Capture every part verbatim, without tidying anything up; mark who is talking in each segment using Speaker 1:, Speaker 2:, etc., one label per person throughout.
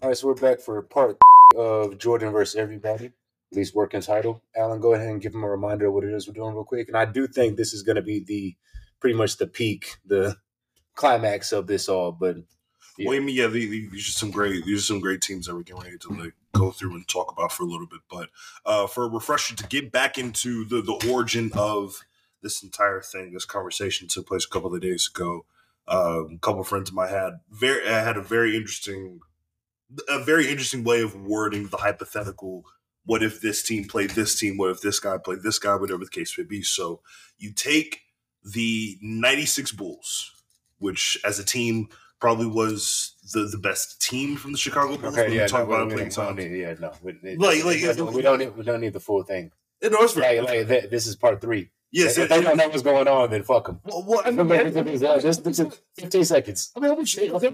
Speaker 1: All right, so we're back for part of Jordan versus everybody, at least working title. Alan, go ahead and give him a reminder of what it is we're doing real quick. And I do think this is going to be the pretty much the peak, the climax of this all. But
Speaker 2: yeah, well, I mean, yeah, these, these are some great these are some great teams that we're getting ready to like go through and talk about for a little bit. But uh, for a refresher to get back into the the origin of this entire thing, this conversation took place a couple of days ago. Uh, a couple of friends of mine had very had a very interesting. a very interesting way of wording the hypothetical. What if this team played this team? What if this guy played this guy? Whatever the case may be. So you take the ninety-six Bulls, which as a team probably was the, the best team from the Chicago Bulls.
Speaker 1: Okay, yeah,
Speaker 2: talk
Speaker 1: no,
Speaker 2: about
Speaker 1: we,
Speaker 2: it
Speaker 1: we, don't need, yeah, no, we, it,
Speaker 2: like, like,
Speaker 1: we, don't, we don't need we don't need the full thing.
Speaker 2: It, no, it's
Speaker 1: like, like, that, this is part three.
Speaker 2: Yes,
Speaker 1: if they don't know what's going on, then fuck them.
Speaker 2: Well, well I
Speaker 1: mean, this, this is fifteen seconds. I mean, shit. What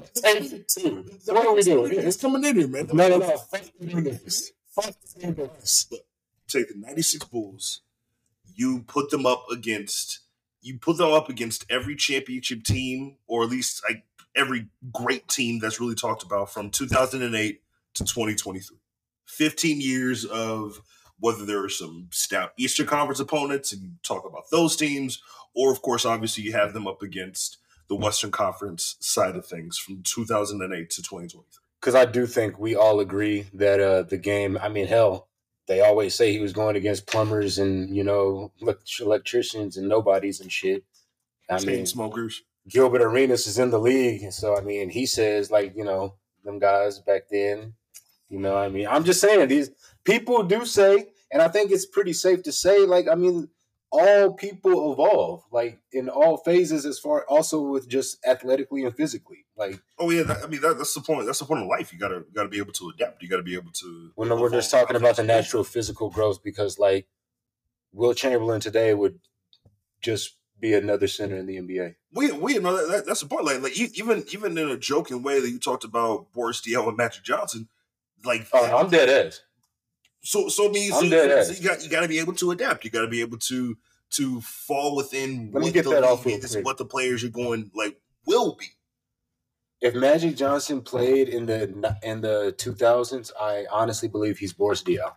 Speaker 1: are we doing?
Speaker 2: It's coming in here, man.
Speaker 1: No, no, no. Fuck this. Fuck this.
Speaker 2: Take the ninety-six Bulls. You put them up against. You put them up against every championship team, or at least like every great team that's really talked about from two thousand eight to twenty twenty-three. Fifteen years of. Whether there are some stout Eastern Conference opponents and you talk about those teams, or of course, obviously you have them up against the Western Conference side of things from two thousand eight to twenty twenty-three.
Speaker 1: Because I do think we all agree that uh, the game, I mean, hell, they always say he was going against plumbers and, you know, electricians and nobodies and shit. I
Speaker 2: Chain
Speaker 1: mean,
Speaker 2: smokers.
Speaker 1: Gilbert Arenas is in the league. And so, I mean, he says, like, you know, them guys back then, you know, I mean, I'm just saying these people do say, and I think it's pretty safe to say, like, I mean, all people evolve, like in all phases, as far also with just athletically and physically, like.
Speaker 2: Oh yeah, that, I mean that, that's the point. That's the point of life. You gotta you gotta be able to adapt. You gotta be able to.
Speaker 1: When we're just talking about the natural physical growth, because like Will Chamberlain today would just be another center in the N B A.
Speaker 2: We we know that, that that's the point. Like like even even in a joking way that you talked about Boris Diaw and Magic Johnson, like
Speaker 1: oh, I'm dead ass.
Speaker 2: So so means so, so, so you got you got to be able to adapt. You got to be able to to fall within
Speaker 1: Let me
Speaker 2: what
Speaker 1: get
Speaker 2: the
Speaker 1: that off
Speaker 2: is, what the players are going like will be.
Speaker 1: If Magic Johnson played in the in the two thousands, I honestly believe he's Boris Diaw.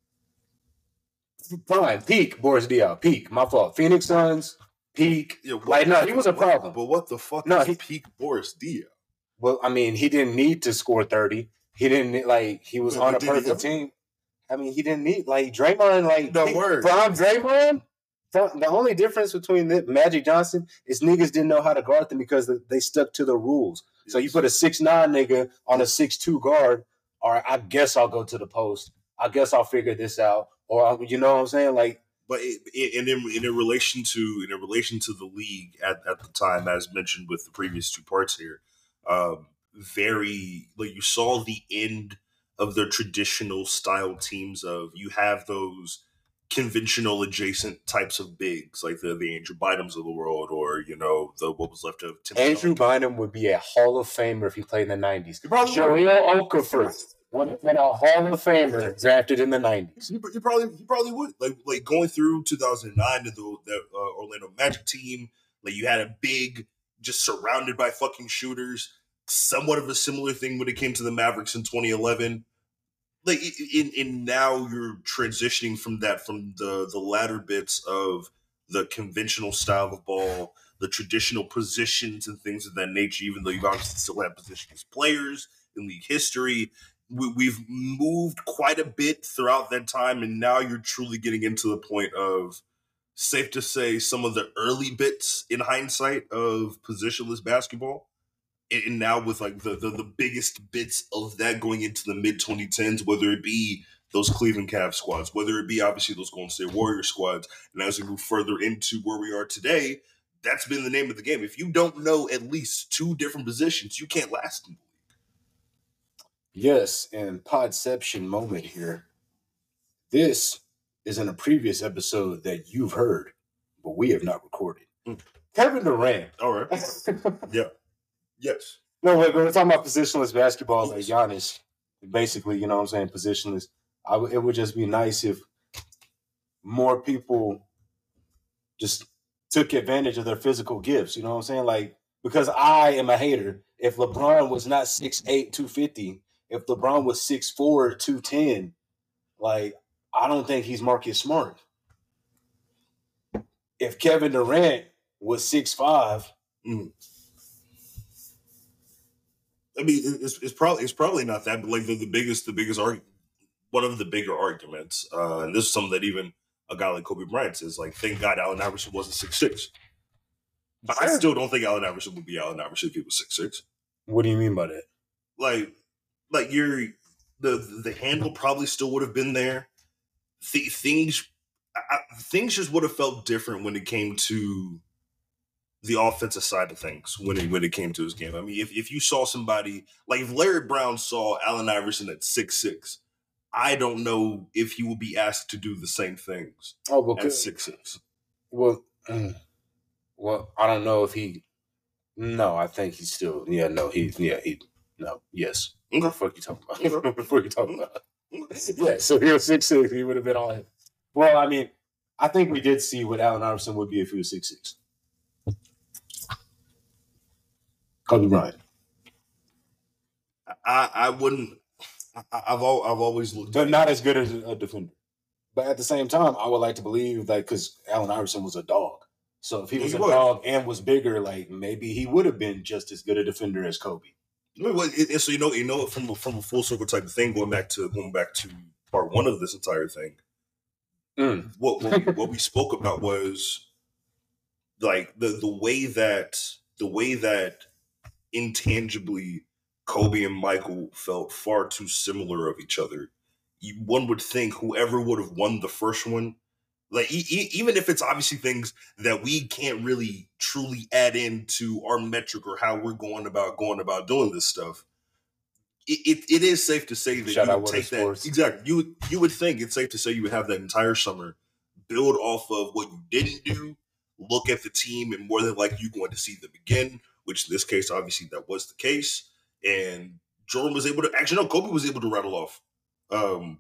Speaker 1: Fine, peak Boris Diaw, peak. My fault. Phoenix Suns, peak. Yeah, what, like no, he was a problem.
Speaker 2: But what the fuck
Speaker 1: no,
Speaker 2: is
Speaker 1: he,
Speaker 2: peak Boris Diaw?
Speaker 1: Well, I mean, he didn't need to score thirty. He didn't like he was yeah, on a perfect team. I mean, he didn't need like Draymond, like
Speaker 2: no word.
Speaker 1: Prime Draymond. The only difference between the, Magic Johnson is niggas didn't know how to guard them because they stuck to the rules. Yes. So you put a six nine nigga on a six two guard, or I guess I'll go to the post. I guess I'll figure this out, or you know what I'm saying, like.
Speaker 2: But it, it, and in, in in relation to in relation to the league at, at the time, as mentioned with the previous two parts here, um, very like you saw the end of the traditional style teams of you have those conventional adjacent types of bigs like the, the Andrew Bynums of the world, or, you know, the what was left of Tim
Speaker 1: Andrew
Speaker 2: Stone.
Speaker 1: Bynum would be a Hall of Famer if he played in the nineties.
Speaker 2: Shaquille
Speaker 1: Okafor would have been a Hall of Famer drafted in the nineties.
Speaker 2: You, you probably you probably would. Like like going through two thousand nine to the, the uh, Orlando Magic team, like you had a big just surrounded by fucking shooters. Somewhat of a similar thing when it came to the Mavericks in twenty eleven. Like in, in now you're transitioning from that, from the, the latter bits of the conventional style of ball, the traditional positions and things of that nature, even though you've obviously still had positions players in league history. We, we've moved quite a bit throughout that time, and now you're truly getting into the point of, safe to say, some of the early bits in hindsight of positionless basketball. And now with like the, the, the biggest bits of that going into the mid twenty tens, whether it be those Cleveland Cavs squads, whether it be obviously those Golden State Warrior squads, and as we move further into where we are today, that's been the name of the game. If you don't know at least two different positions, you can't last in the league.
Speaker 1: Yes, and podception moment here. This is in a previous episode that you've heard, but we have not recorded. Mm. Kevin Durant.
Speaker 2: All right. Yeah. Yes.
Speaker 1: No, but we're talking about positionless basketball, like Giannis. Basically, you know what I'm saying, positionless. I w- it would just be nice if more people just took advantage of their physical gifts. You know what I'm saying? Like, because I am a hater. If LeBron was not six eight, two fifty, if LeBron was six four, two ten, like, I don't think he's Marcus Smart. If Kevin Durant was six five,
Speaker 2: mm. I mean, it's, it's probably it's probably not that, but like the, the biggest the biggest argument, one of the bigger arguments, uh, and this is something that even a guy like Kobe Bryant says, like, thank God Allen Iverson wasn't six six. But sure. I still don't think Allen Iverson would be Allen Iverson if he was six six.
Speaker 1: What do you mean by that?
Speaker 2: Like, like you're the the handle probably still would have been there. Th- things I, things just would have felt different when it came to the offensive side of things when it when it came to his game. I mean, if, if you saw somebody like if Larry Brown saw Allen Iverson at six six, I don't know if he will be asked to do the same things
Speaker 1: oh, because,
Speaker 2: at six six.
Speaker 1: Well, mm, well, I don't know if he. No, I think he's still. Yeah, no, he. Yeah, he. No, yes.
Speaker 2: Okay.
Speaker 1: What the fuck you talking about? What the fuck you talking about? Yeah, so he was six six. He would have been on. Well, I mean, I think we did see what Allen Iverson would be if he was six six. Kobe Bryant.
Speaker 2: I, I wouldn't. I, I've all, I've always looked,
Speaker 1: but not as good as a defender. But at the same time, I would like to believe that because Allen Iverson was a dog, so if he was he a was. dog and was bigger, like maybe he would have been just as good a defender as Kobe.
Speaker 2: Well, it, it, so you know, you know, from from a full circle type of thing, going back to going back to part one of this entire thing.
Speaker 1: Mm.
Speaker 2: What what we, what we spoke about was like the the way that the way that. intangibly Kobe and Michael felt far too similar of each other. You, one would think whoever would have won the first one, like e- e- even if it's obviously things that we can't really truly add into our metric or how we're going about going about doing this stuff, it, it, it is safe to say that
Speaker 1: Shout
Speaker 2: you
Speaker 1: would
Speaker 2: take that
Speaker 1: sports.
Speaker 2: exactly. You would you would think it's safe to say you would have that entire summer build off of what you didn't do, look at the team, and more than likely you're going to see them again. Which in this case, obviously, that was the case. And Jordan was able to actually no, Kobe was able to rattle off um,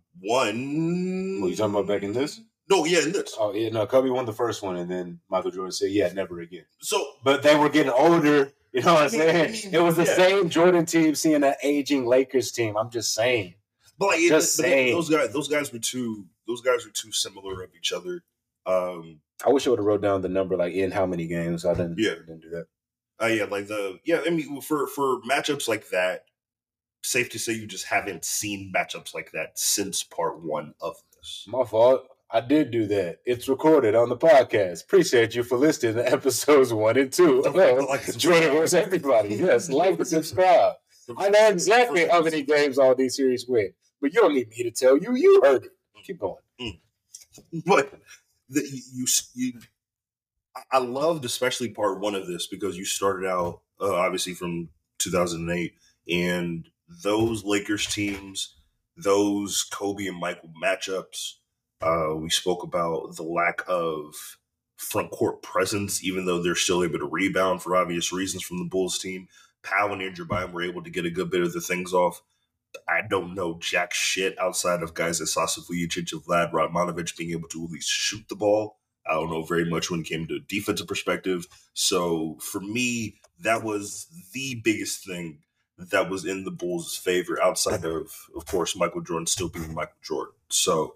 Speaker 2: one.
Speaker 1: What, you talking about back in this?
Speaker 2: No, yeah, in this.
Speaker 1: Oh yeah, no, Kobe won the first one, and then Michael Jordan said, "Yeah, never again."
Speaker 2: So,
Speaker 1: but they were getting older. You know what I'm saying? I mean, it was the yeah. same Jordan team seeing an aging Lakers team. I'm just saying.
Speaker 2: But like, just it, but saying, those guys, those guys were too, those guys were too similar of each other. Um,
Speaker 1: I wish I would have wrote down the number, like in how many games. I didn't.
Speaker 2: Yeah,
Speaker 1: didn't do that.
Speaker 2: Uh, yeah, like the yeah. I mean, for for matchups like that, safe to say you just haven't seen matchups like that since part one of this.
Speaker 1: My fault. I did do that. It's recorded on the podcast. Appreciate you for listening to episodes one and two. Well, like Jordan versus everybody. Yes, like and subscribe. I know exactly how many games all these series win, but you don't need me to tell you. You heard it. Keep going.
Speaker 2: Mm. But the, you you. I loved especially part one of this because you started out uh, obviously from two thousand eight and those Lakers teams, those Kobe and Michael matchups. Uh, we spoke about the lack of front court presence, even though they're still able to rebound for obvious reasons from the Bulls team. Powell and Andrew Bynum were able to get a good bit of the things off. I don't know jack shit outside of guys like Sasa Vujacic and Vlad Radmanovic being able to at least shoot the ball. I don't know very much when it came to a defensive perspective. So for me, that was the biggest thing that was in the Bulls' favor outside of, of course, Michael Jordan still being Michael Jordan. So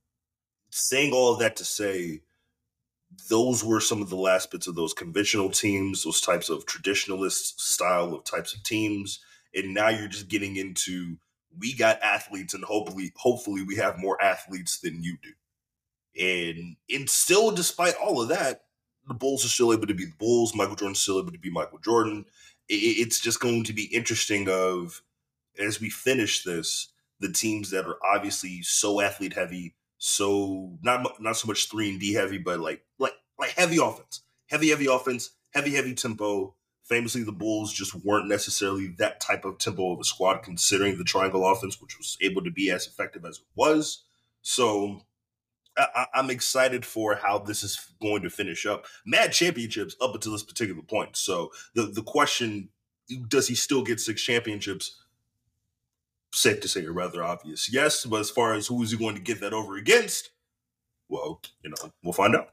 Speaker 2: saying all of that to say, those were some of the last bits of those conventional teams, those types of traditionalist style of types of teams. And now you're just getting into, we got athletes and hopefully, hopefully we have more athletes than you do. And, and still, despite all of that, the Bulls are still able to be the Bulls. Michael Jordan's still able to be Michael Jordan. It, it's just going to be interesting of, as we finish this, the teams that are obviously so athlete heavy, so not not so much three and D heavy, but like like like heavy offense, heavy heavy offense, heavy heavy tempo. Famously, the Bulls just weren't necessarily that type of tempo of a squad, considering the triangle offense, which was able to be as effective as it was. So I, I'm excited for how this is going to finish up. Mad championships up until this particular point. So the, the question, does he still get six championships? Safe to say, or rather obvious. Yes, but as far as who is he going to get that over against, well, you know, we'll find out.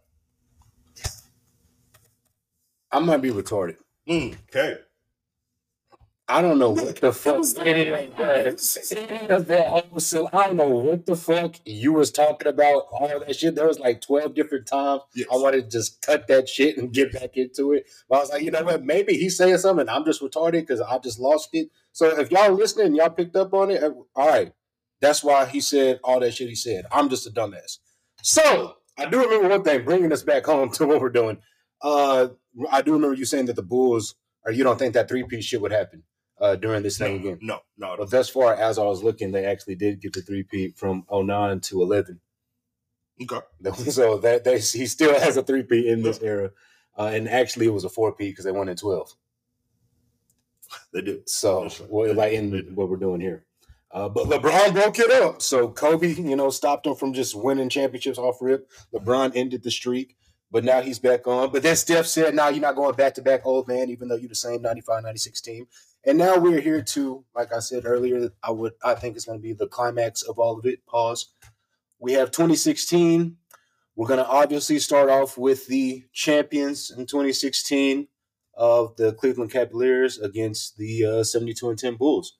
Speaker 1: I might be retarded.
Speaker 2: Mm, okay.
Speaker 1: I don't know what the fuck it was. I don't know what the fuck you was talking about. All that shit. There was like twelve different times. Yes. I wanted to just cut that shit and get back into it. But I was like, you know what? Maybe he's saying something. I'm just retarded because I just lost it. So if y'all listening, y'all picked up on it. All right, that's why he said all that shit he said. I'm just a dumbass. So I do remember one thing, bringing us back home to what we're doing. Uh, I do remember you saying that the Bulls, or you don't think that three-piece shit would happen. Uh, during this thing
Speaker 2: no,
Speaker 1: again.
Speaker 2: No, no.
Speaker 1: But thus far, as I was looking, they actually did get the three-peat from oh nine to eleven.
Speaker 2: Okay.
Speaker 1: So that they, he still has a three-peat in this era. Uh, and actually, it was a four-peat because they won in twelve.
Speaker 2: They did.
Speaker 1: So, well, like in what we're doing here. Uh, but LeBron broke it up. So Kobe, you know, stopped him from just winning championships off rip. LeBron ended the streak. But now he's back on. But then Steph said, "Now nah, you're not going back-to-back, old man, even though you're the same ninety-five ninety-six team." And now we're here to, like I said earlier, I would I think it's going to be the climax of all of it. Pause. We have twenty sixteen. We're going to obviously start off with the champions in twenty sixteen of the Cleveland Cavaliers against the uh, seventy-two and ten Bulls.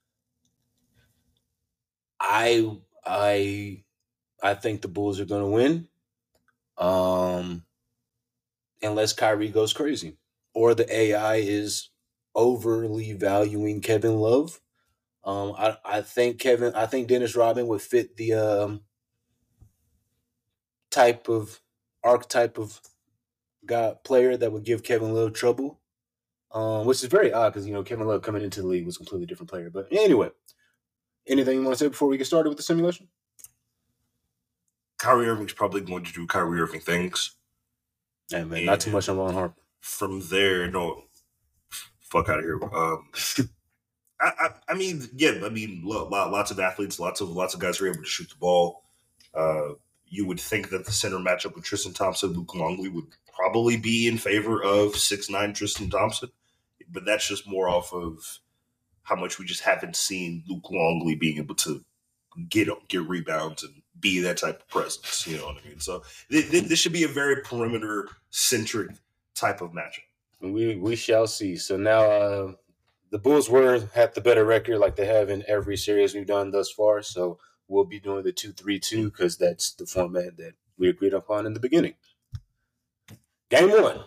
Speaker 1: I I I think the Bulls are going to win. Um. Unless Kyrie goes crazy or the A I is overly valuing Kevin Love. Um, I, I think Kevin, I think Dennis Rodman would fit the um, type of archetype of guy player that would give Kevin Love trouble, um, which is very odd because, you know, Kevin Love coming into the league was a completely different player. But anyway, anything you want to say before we get started with the simulation?
Speaker 2: Kyrie Irving's probably going to do Kyrie Irving things.
Speaker 1: Hey, man, and not too much on Ron Harper.
Speaker 2: From there, no, fuck out of here. Um, I, I, I mean, yeah, I mean, lots of athletes, lots of lots of guys are able to shoot the ball. Uh, you would think that the center matchup with Tristan Thompson, Luke Longley would probably be in favor of six nine Tristan Thompson, but that's just more off of how much we just haven't seen Luke Longley being able to get get rebounds and be that type of presence, you know what I mean? So th- th- this should be a very perimeter-centric type of matchup.
Speaker 1: We we shall see. So now uh, the Bulls were had the better record like they have in every series we've done thus far. So we'll be doing the two three two because that's the format that we agreed upon in the beginning. Game one.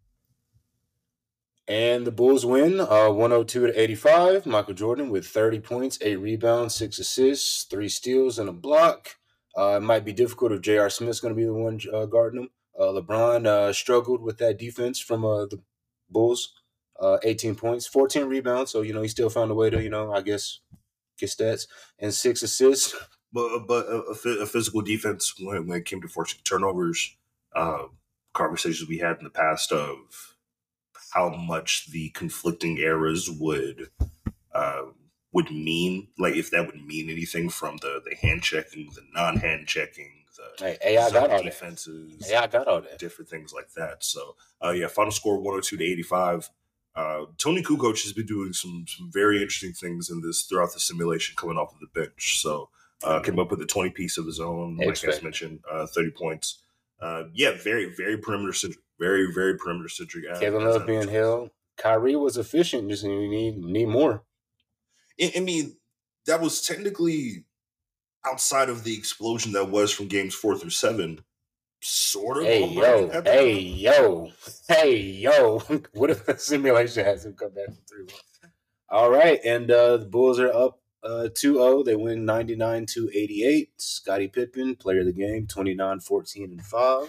Speaker 1: And the Bulls win uh, one oh two to eighty-five. Michael Jordan with thirty points, eight rebounds, six assists, three steals, and a block. Uh, it might be difficult if J R. Smith's going to be the one uh, guarding him. Uh, LeBron uh, struggled with that defense from uh, the Bulls. Uh, eighteen points, fourteen rebounds. So, you know, he still found a way to, you know, I guess, get stats. And six assists.
Speaker 2: But but a, a physical defense when, when it came to forcing turnovers, uh, conversations we had in the past of how much the conflicting eras would uh, would mean, like if that would mean anything from the, the hand checking, the non hand checking, the
Speaker 1: hey, A I got all
Speaker 2: defenses,
Speaker 1: that. A I got all that,
Speaker 2: different things like that. So uh, yeah, final score one oh two to eighty-five. Uh, Tony Kukoc has been doing some some very interesting things in this throughout the simulation, coming off of the bench. So uh, came up with a twenty piece of his own, like I mentioned, uh, thirty points. Uh, yeah, very very perimeter centric. Very, very perimeter centric.
Speaker 1: Kevin Love being held. Kyrie was efficient. Just need need more.
Speaker 2: I, I mean, that was technically outside of the explosion that was from games four through seven. Sort of.
Speaker 1: Hey yo, hey time. yo, hey yo. What if the simulation has him come back from three one? All right, and uh, the Bulls are up uh, two oh. They win ninety-nine to eighty-eight. Scottie Pippen, player of the game, twenty-nine, fourteen, and five.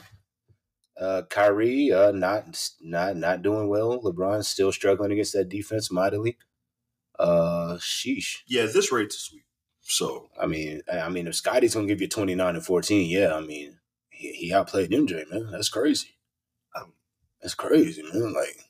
Speaker 1: Uh, Kyrie, uh, not not not doing well. LeBron's still struggling against that defense mightily. Uh, sheesh.
Speaker 2: Yeah, this rate's sweet. So
Speaker 1: I mean, I mean, if Scotty's gonna give you twenty nine and fourteen, yeah, I mean, he, he outplayed M J, man. That's crazy. Um, That's crazy, man. Like,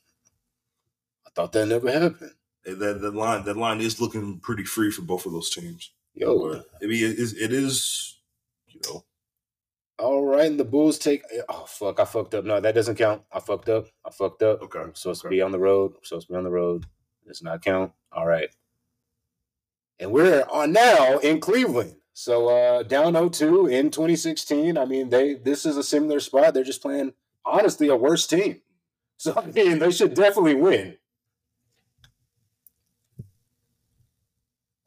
Speaker 1: I thought that never happened.
Speaker 2: That that line that line is looking pretty free for both of those teams.
Speaker 1: Yo,
Speaker 2: but, I mean, it is, it is, you know.
Speaker 1: All right, and the Bulls take. Oh fuck! I fucked up. No, that doesn't count. I fucked up. I fucked up.
Speaker 2: Okay.
Speaker 1: I'm supposed
Speaker 2: okay.
Speaker 1: to be on the road. I'm supposed to be on the road. Does not count. All right. And we're on now in Cleveland. So uh, down oh two in twenty sixteen. I mean, they this is a similar spot. They're just playing honestly a worse team. So I mean, they should definitely win.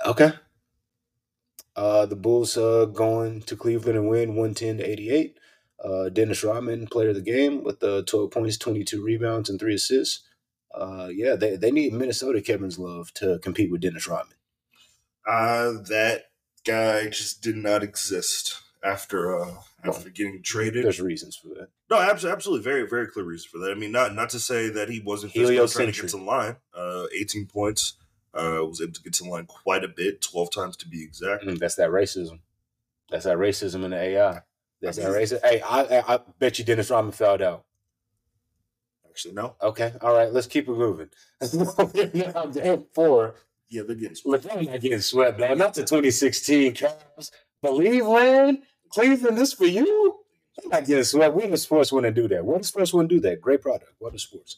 Speaker 1: Okay. Uh, the Bulls uh, going to Cleveland and win one ten to eighty-eight. Uh, Dennis Rodman, player of the game, with uh, twelve points, twenty-two rebounds, and three assists. Uh, yeah, they, they need Minnesota Kevin's Love to compete with Dennis Rodman.
Speaker 2: Uh, that guy just did not exist after uh, after well, getting traded.
Speaker 1: There's reasons for that.
Speaker 2: No, absolutely, absolutely, very, very clear reason for that. I mean, not not to say that he wasn't physically trying to get to the line. Uh, eighteen points. Uh, was able to get to the line quite a bit, twelve times to be exact.
Speaker 1: Mm, that's that racism. That's that racism in the A I. That's I mean, that racism. Hey, I, I I bet you Dennis Rodman fouled out.
Speaker 2: Actually, no.
Speaker 1: Okay, all right, let's keep it moving. I'm damn four.
Speaker 2: Yeah, they're getting swept.
Speaker 1: Look, they're not getting swept, man. Not the twenty sixteen Cavs. Cleveland, Cleveland, this for you? They're not getting swept. We're the sports want to do that. What does sports want to do that? Great product. What is sports?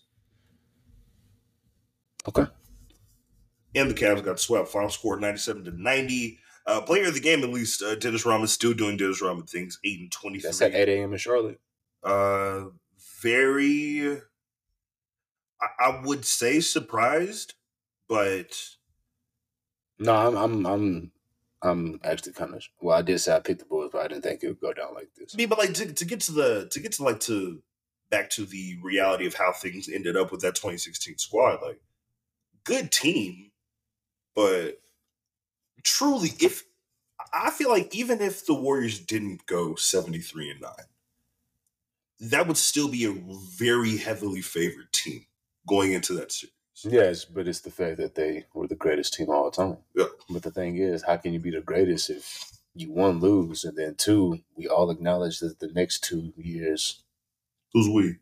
Speaker 1: Okay.
Speaker 2: And the Cavs got swept. Final score ninety-seven to ninety. Uh, player of the game, at least, uh, Dennis Rodman still doing Dennis Rodman things. eight and twenty-three.
Speaker 1: That's at eight a.m. in Charlotte.
Speaker 2: Uh, very, I, I would say surprised, but
Speaker 1: no, I'm, I'm, I'm, I'm actually kind of. Well, I did say I picked the Bulls, but I didn't think it would go down like this.
Speaker 2: I mean, but like to, to get to the to get to like to back to the reality of how things ended up with that twenty sixteen squad, like good team. But truly, if I feel like even if the Warriors didn't go seventy-three and nine, that would still be a very heavily favored team going into that series.
Speaker 1: Yes, but it's the fact that they were the greatest team of all time.
Speaker 2: Yeah.
Speaker 1: But the thing is, how can you be the greatest if you one lose and then two, we all acknowledge that the next two years,
Speaker 2: who's we?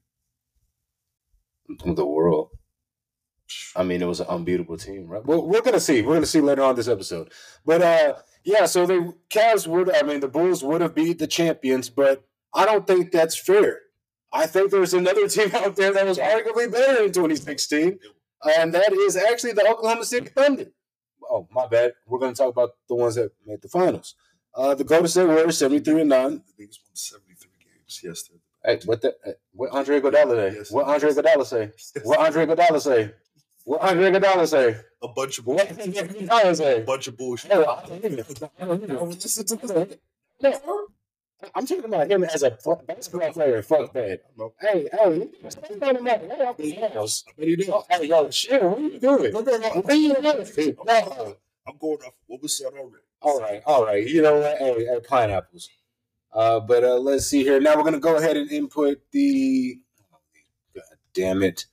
Speaker 1: The world. I mean, it was an unbeatable team, right? Well, we're gonna see. We're gonna see later on this episode. But uh, yeah, so the Cavs would. I mean, the Bulls would have beat the champions, but I don't think that's fair. I think there's another team out there that was arguably better in twenty sixteen, and that is actually the Oklahoma City Thunder. Oh, my bad. We're gonna talk about the ones that made the finals. Uh, the Golden State Warriors, seventy-three and nine.
Speaker 2: The Knicks won seventy-three games. Yes.
Speaker 1: Hey, what the? What Andre Iguodala say? Yes, what Andre Iguodala say? What Andre Iguodala say? What Andre Iguodala say?
Speaker 2: A bunch of
Speaker 1: what Andre Iguodala say?
Speaker 2: A bunch of bullshit.
Speaker 1: Hey, I don't know. I'm talking about him as a basketball player. Fuck that. Hey, hey, stay on the mat. Hey, off the house. What are you doing? Hey, yo, shit, what are you doing? What are you doing?
Speaker 2: I'm going off what was said already.
Speaker 1: All right, all right. You know what? Hey, hey pineapples. Uh, but uh, let's see here. Now we're gonna go ahead and input the. God damn it.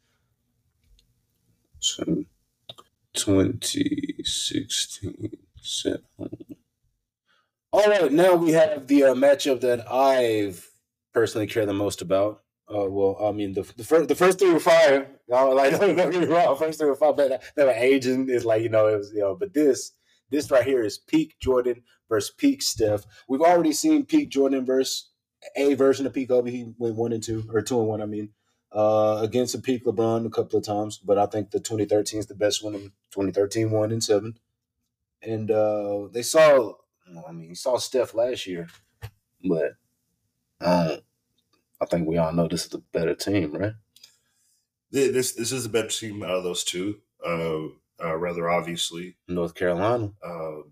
Speaker 1: So, twenty sixteen set home. All right, now we have the uh, matchup that I've personally care the most about. Uh, well, I mean, the the first the first three were fire. Uh, like, don't get me wrong, first three were fire, but they were aging. It's like, you know, it was, you know, but this this right here is peak Jordan versus peak Steph. We've already seen peak Jordan versus a version of peak Kobe. He went one and two, or two and one. I mean. Uh, against a peak LeBron a couple of times, but I think the twenty thirteen is the best one. twenty thirteen one and seven, and uh, they saw. I mean, you saw Steph last year, but um, I think we all know this is the better team, right?
Speaker 2: This this is the better team out of those two. Uh, uh, rather obviously,
Speaker 1: North Carolina.
Speaker 2: Uh,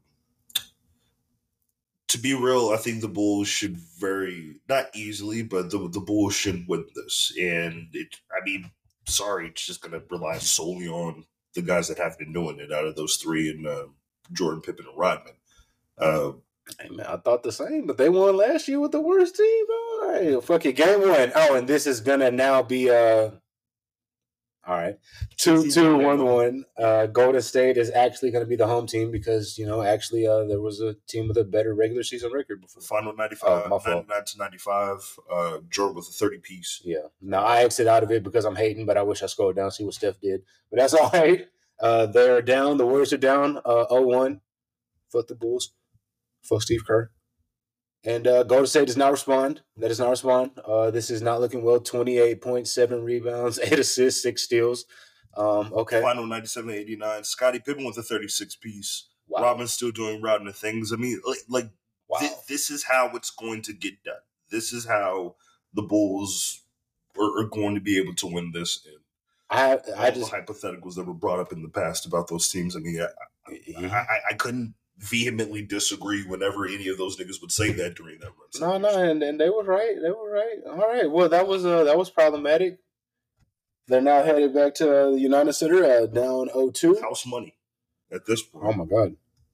Speaker 2: to be real, I think the Bulls should very not easily, but the the Bulls should win this. And it, I mean, sorry, it's just going to rely solely on the guys that have been doing it out of those three, and uh, Jordan, Pippen, and Rodman. Uh,
Speaker 1: hey man, I thought the same, but they won last year with the worst team. All right, fuck it, game one. Oh, and this is gonna now be uh. All right, two, two, one, one. Uh, Golden State is actually going to be the home team because, you know, actually uh, there was a team with a better regular season record before.
Speaker 2: Final ninety-five, oh, ninety-nine to ninety-five. Uh, Jordan with a thirty piece.
Speaker 1: Yeah. Now I exit out of it because I'm hating, but I wish I scrolled down see what Steph did. But that's all right. Uh, they're down. The Warriors are down. Uh, oh one. Fuck the Bulls. Fuck Steve Kerr. And uh, Golden State does not respond. That does not respond. Uh, this is not looking well. twenty-eight point seven rebounds, eight assists, six steals. Um, okay.
Speaker 2: Final ninety-seven eighty-nine. Scottie Pippen with a thirty-six piece. Wow. Rodman's still doing Rodman things. I mean, like, like wow. th- this is how it's going to get done. This is how the Bulls are, are going to be able to win this. And
Speaker 1: I
Speaker 2: All
Speaker 1: I just
Speaker 2: the hypotheticals that were brought up in the past about those teams. I mean, I, I, I, I couldn't vehemently disagree whenever any of those niggas would say that during that run.
Speaker 1: no, no, and, and they were right. They were right. All right. Well, that was uh that was problematic. They're now headed back to uh, the United Center uh, down oh two.
Speaker 2: House money at this point.
Speaker 1: Oh my god.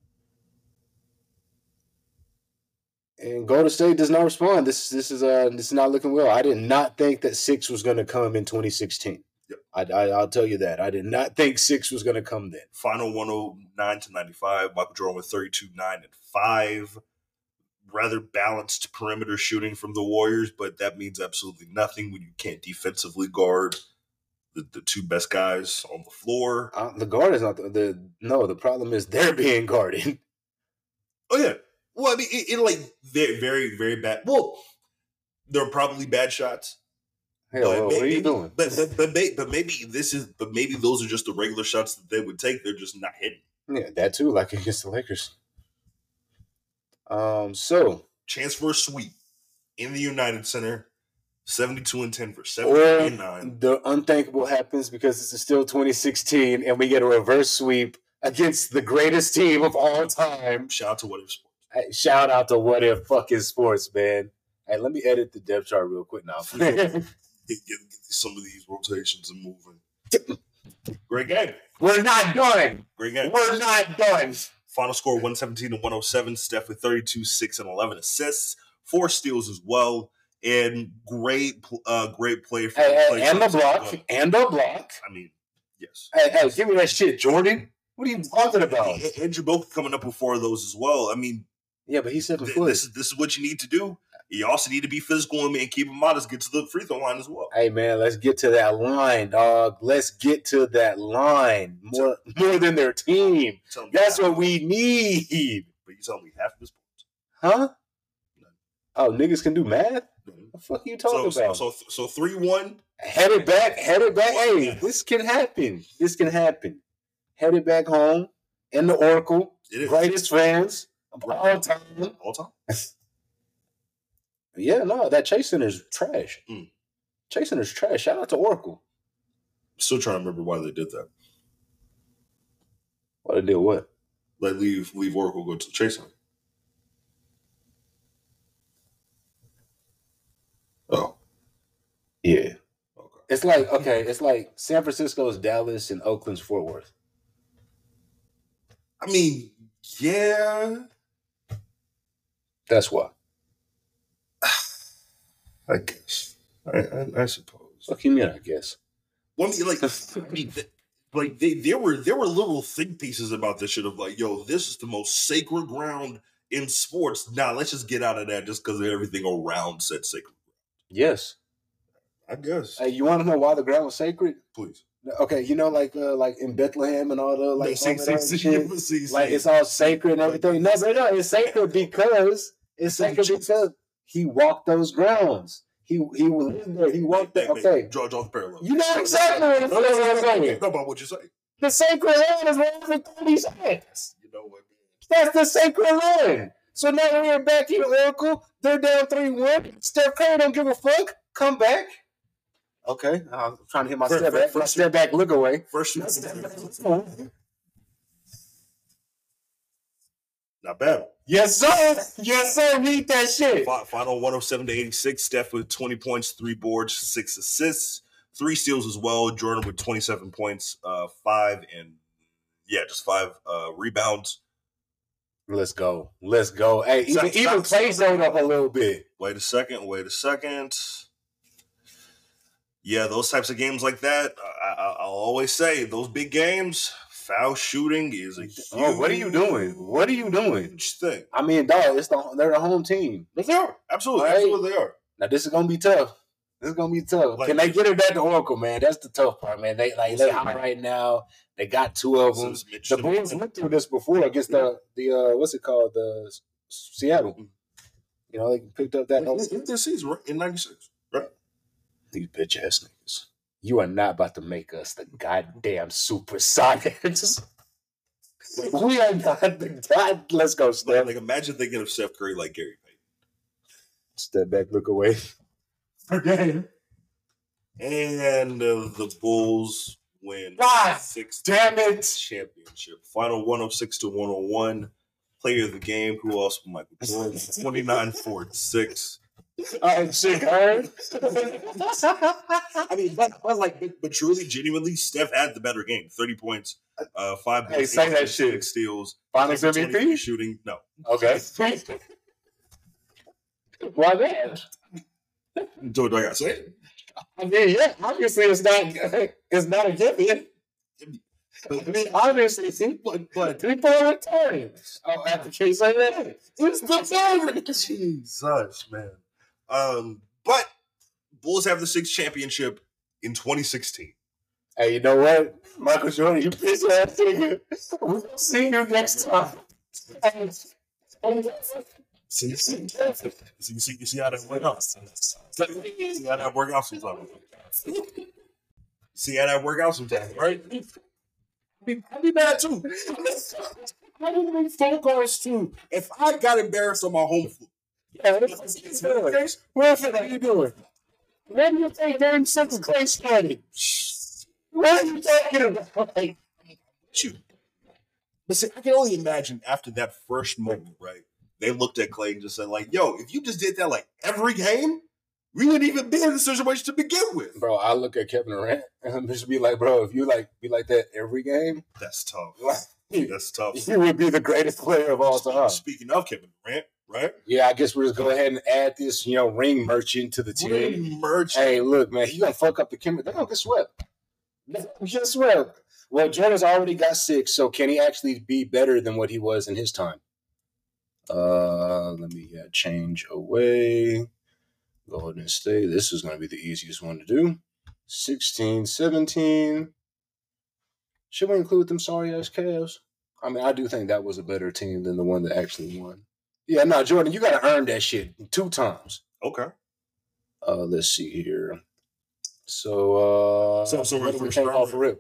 Speaker 1: And Golden State does not respond. This this is uh this is not looking well. I did not think that six was going to come in twenty sixteen.
Speaker 2: Yep.
Speaker 1: I, I I'll tell you that. I did not think six was going to come then.
Speaker 2: Final one oh nine to ninety-five. Michael Jordan with thirty-two, nine, and five. Rather balanced perimeter shooting from the Warriors, but that means absolutely nothing when you can't defensively guard the, the two best guys on the floor.
Speaker 1: Uh, the guard is not the, the no. The problem is they're being guarded.
Speaker 2: Oh yeah. Well, I mean, it, it like very, very, very bad. Well, there are probably bad shots.
Speaker 1: Hell, well, what are you doing?
Speaker 2: But but but, may, but maybe this is. But maybe those are just the regular shots that they would take. They're just not hitting.
Speaker 1: Yeah, that too. Like against the Lakers. Um. So
Speaker 2: chance for a sweep in the United Center. seventy-two and ten for seventy and nine.
Speaker 1: The unthinkable happens because this is still twenty sixteen, and we get a reverse sweep against the greatest team of all time.
Speaker 2: Shout out to What If Sports.
Speaker 1: Hey, shout out to What If fucking Sports, man. Hey, let me edit the depth chart real quick now.
Speaker 2: get, get, get some of these rotations and moving. Great game.
Speaker 1: We're not done.
Speaker 2: Great game.
Speaker 1: We're not done.
Speaker 2: Final score one seventeen to one oh seven. Steph with thirty-two, six, and eleven assists. Four steals as well. And great uh, great play for
Speaker 1: hey,
Speaker 2: the
Speaker 1: hey,
Speaker 2: play
Speaker 1: And the block.
Speaker 2: Good.
Speaker 1: And the block.
Speaker 2: I mean, yes.
Speaker 1: Hey, hey, give me that shit, Jordan. What are you talking about?
Speaker 2: And Andrew Bogut coming up with four of those as well. I mean,
Speaker 1: yeah, but he's seven
Speaker 2: th-
Speaker 1: foot.
Speaker 2: This is, this is what you need to do. You also need to be physical and keep him modest. Get to the free throw line as well.
Speaker 1: Hey, man, let's get to that line, dog. Let's get to that line. More more than their team. That's what we need.
Speaker 2: But you tell me half of this points.
Speaker 1: Huh? Oh, niggas can do math? What the fuck are you talking
Speaker 2: so,
Speaker 1: about?
Speaker 2: So, so, so three one.
Speaker 1: Headed back, headed back. Hey, this can happen. This can happen. Headed back home in the Oracle. Greatest fans of all time.
Speaker 2: All time?
Speaker 1: Yeah, no, that Chase Center's trash.
Speaker 2: Mm.
Speaker 1: Chase Center's trash. Shout out to Oracle.
Speaker 2: Still trying to remember why they did that.
Speaker 1: Why they did what?
Speaker 2: Like leave leave Oracle, go to Chase Center. Oh.
Speaker 1: Yeah.
Speaker 2: Okay.
Speaker 1: It's like, okay, it's like San Francisco's Dallas and Oakland's Fort Worth.
Speaker 2: I mean, yeah.
Speaker 1: That's why.
Speaker 2: I guess. I, I, I suppose.
Speaker 1: What do you mean, I guess?
Speaker 2: Well, I mean, like, I mean, the, like they, there were there were little think pieces about this shit of like, yo, this is the most sacred ground in sports. Now, let's just get out of that just because of everything around said sacred ground.
Speaker 1: Yes.
Speaker 2: I guess.
Speaker 1: Hey, you want to know why the ground was sacred?
Speaker 2: Please.
Speaker 1: Okay, you know, like uh, like in Bethlehem and all the like,
Speaker 2: no, see, see, see,
Speaker 1: shit,
Speaker 2: see, see,
Speaker 1: like it's all sacred and everything. No, no, no, it's sacred because it's sacred because he walked those grounds. He he was in there. He walked there. Okay,
Speaker 2: draw, draw the parallel.
Speaker 1: You know exactly what I'm saying.
Speaker 2: Know about what you say.
Speaker 1: The sacred land is where everything says.
Speaker 2: You know what?
Speaker 1: That's the sacred land. So now we're back in the Oracle. They're down three one. Steph Curry don't give a fuck. Come back. Okay, I'm trying to hit my
Speaker 2: first,
Speaker 1: step back. My step back, look away.
Speaker 2: First, not bad.
Speaker 1: Yes, sir. Yes, sir. Read that shit.
Speaker 2: Final one oh seven to eighty-six. Steph with twenty points, three boards, six assists, three steals as well. Jordan with twenty-seven points, uh, five and yeah, just five uh, rebounds.
Speaker 1: Let's go. Let's go. Hey, even, stop, even play zone up a little bit.
Speaker 2: Wait a second. Wait a second. Yeah, those types of games like that, I, I, I'll always say those big games. Foul shooting is a huge
Speaker 1: oh, what are you doing? What are you doing?
Speaker 2: Thing.
Speaker 1: I mean, dog, it's the they're the home team.
Speaker 2: But they are absolutely, right? absolutely they are.
Speaker 1: Now this is gonna be tough. This is gonna be tough. Like, Can they get it back to Oracle, man? That's the tough part, man. They like they hot right now. They got two of them. The Bulls went through this before against the the uh, what's it called the Seattle. Mm-hmm. You know they picked up that.
Speaker 2: It's this season right? in ninety-six, right?
Speaker 1: These bitch ass niggas. You are not about to make us the goddamn super science. We are not the god. Let's go, Steph.
Speaker 2: Like, like imagine thinking of Steph Curry like Gary Payton.
Speaker 1: Step back, look away.
Speaker 2: Okay. And uh, the Bulls win
Speaker 1: God
Speaker 2: six
Speaker 1: damn it.
Speaker 2: championship. Final one oh six to one oh one. Player of the game, who else? Michael Jordan, twenty-nine, four, and six.
Speaker 1: I'm sick, heard.
Speaker 2: I mean, but, but like, but, but truly, genuinely, Steph had the better game. Thirty points, uh, five.
Speaker 1: Hey, say that shit.
Speaker 2: Six steals.
Speaker 1: Finals M V P
Speaker 2: shooting. No.
Speaker 1: Okay. Why that?
Speaker 2: Do, do I gotta say it?
Speaker 1: I mean, yeah. Obviously, it's not. It's not a given. I mean, obviously, see, but but three point time. Oh, after K say that, it's the favorite.
Speaker 2: Jesus, man. Um, but Bulls have the sixth championship in twenty sixteen.
Speaker 1: Hey, you know what, Michael Jordan, you bitch ass nigga. We'll see you next time.
Speaker 2: See, you see, you see, you see how that work out. See how that work out sometimes. See how that work out sometimes, right? I'd be mad too. I didn't make phone calls too. If I got embarrassed on my home floor,
Speaker 1: yeah, that's what Where are you doing? Where do you think they're in second place starting? What are you talking about?
Speaker 2: Shoot. But see, I can only imagine after that first moment, right? They looked at Clay and just said, like, yo, if you just did that like every game, we wouldn't even be in this situation to begin with.
Speaker 1: Bro, I look at Kevin Durant and just be like, bro, if you like be like that every game,
Speaker 2: that's tough.
Speaker 1: Like,
Speaker 2: that's tough.
Speaker 1: You would be the greatest player of all time.
Speaker 2: Speaking of Kevin Durant, right?
Speaker 1: Yeah, I guess we're just go ahead and add this, you know, ring merchant to the team.
Speaker 2: Ring merchant.
Speaker 1: Hey, look, man, he gonna fuck up the chemistry. They're gonna get swept. They're gonna get swept. Well, Jordan's already got six, so can he actually be better than what he was in his time? Uh, let me uh, change away. Go ahead and stay. This is going to be the easiest one to do. sixteen, seventeen. Should we include them sorry ass Cavs? I mean, I do think that was a better team than the one that actually won. Yeah, no, Jordan, you got to earn that shit two times.
Speaker 2: Okay.
Speaker 1: Uh, let's see here. So, uh,
Speaker 2: so, so
Speaker 1: what do we think off the rip?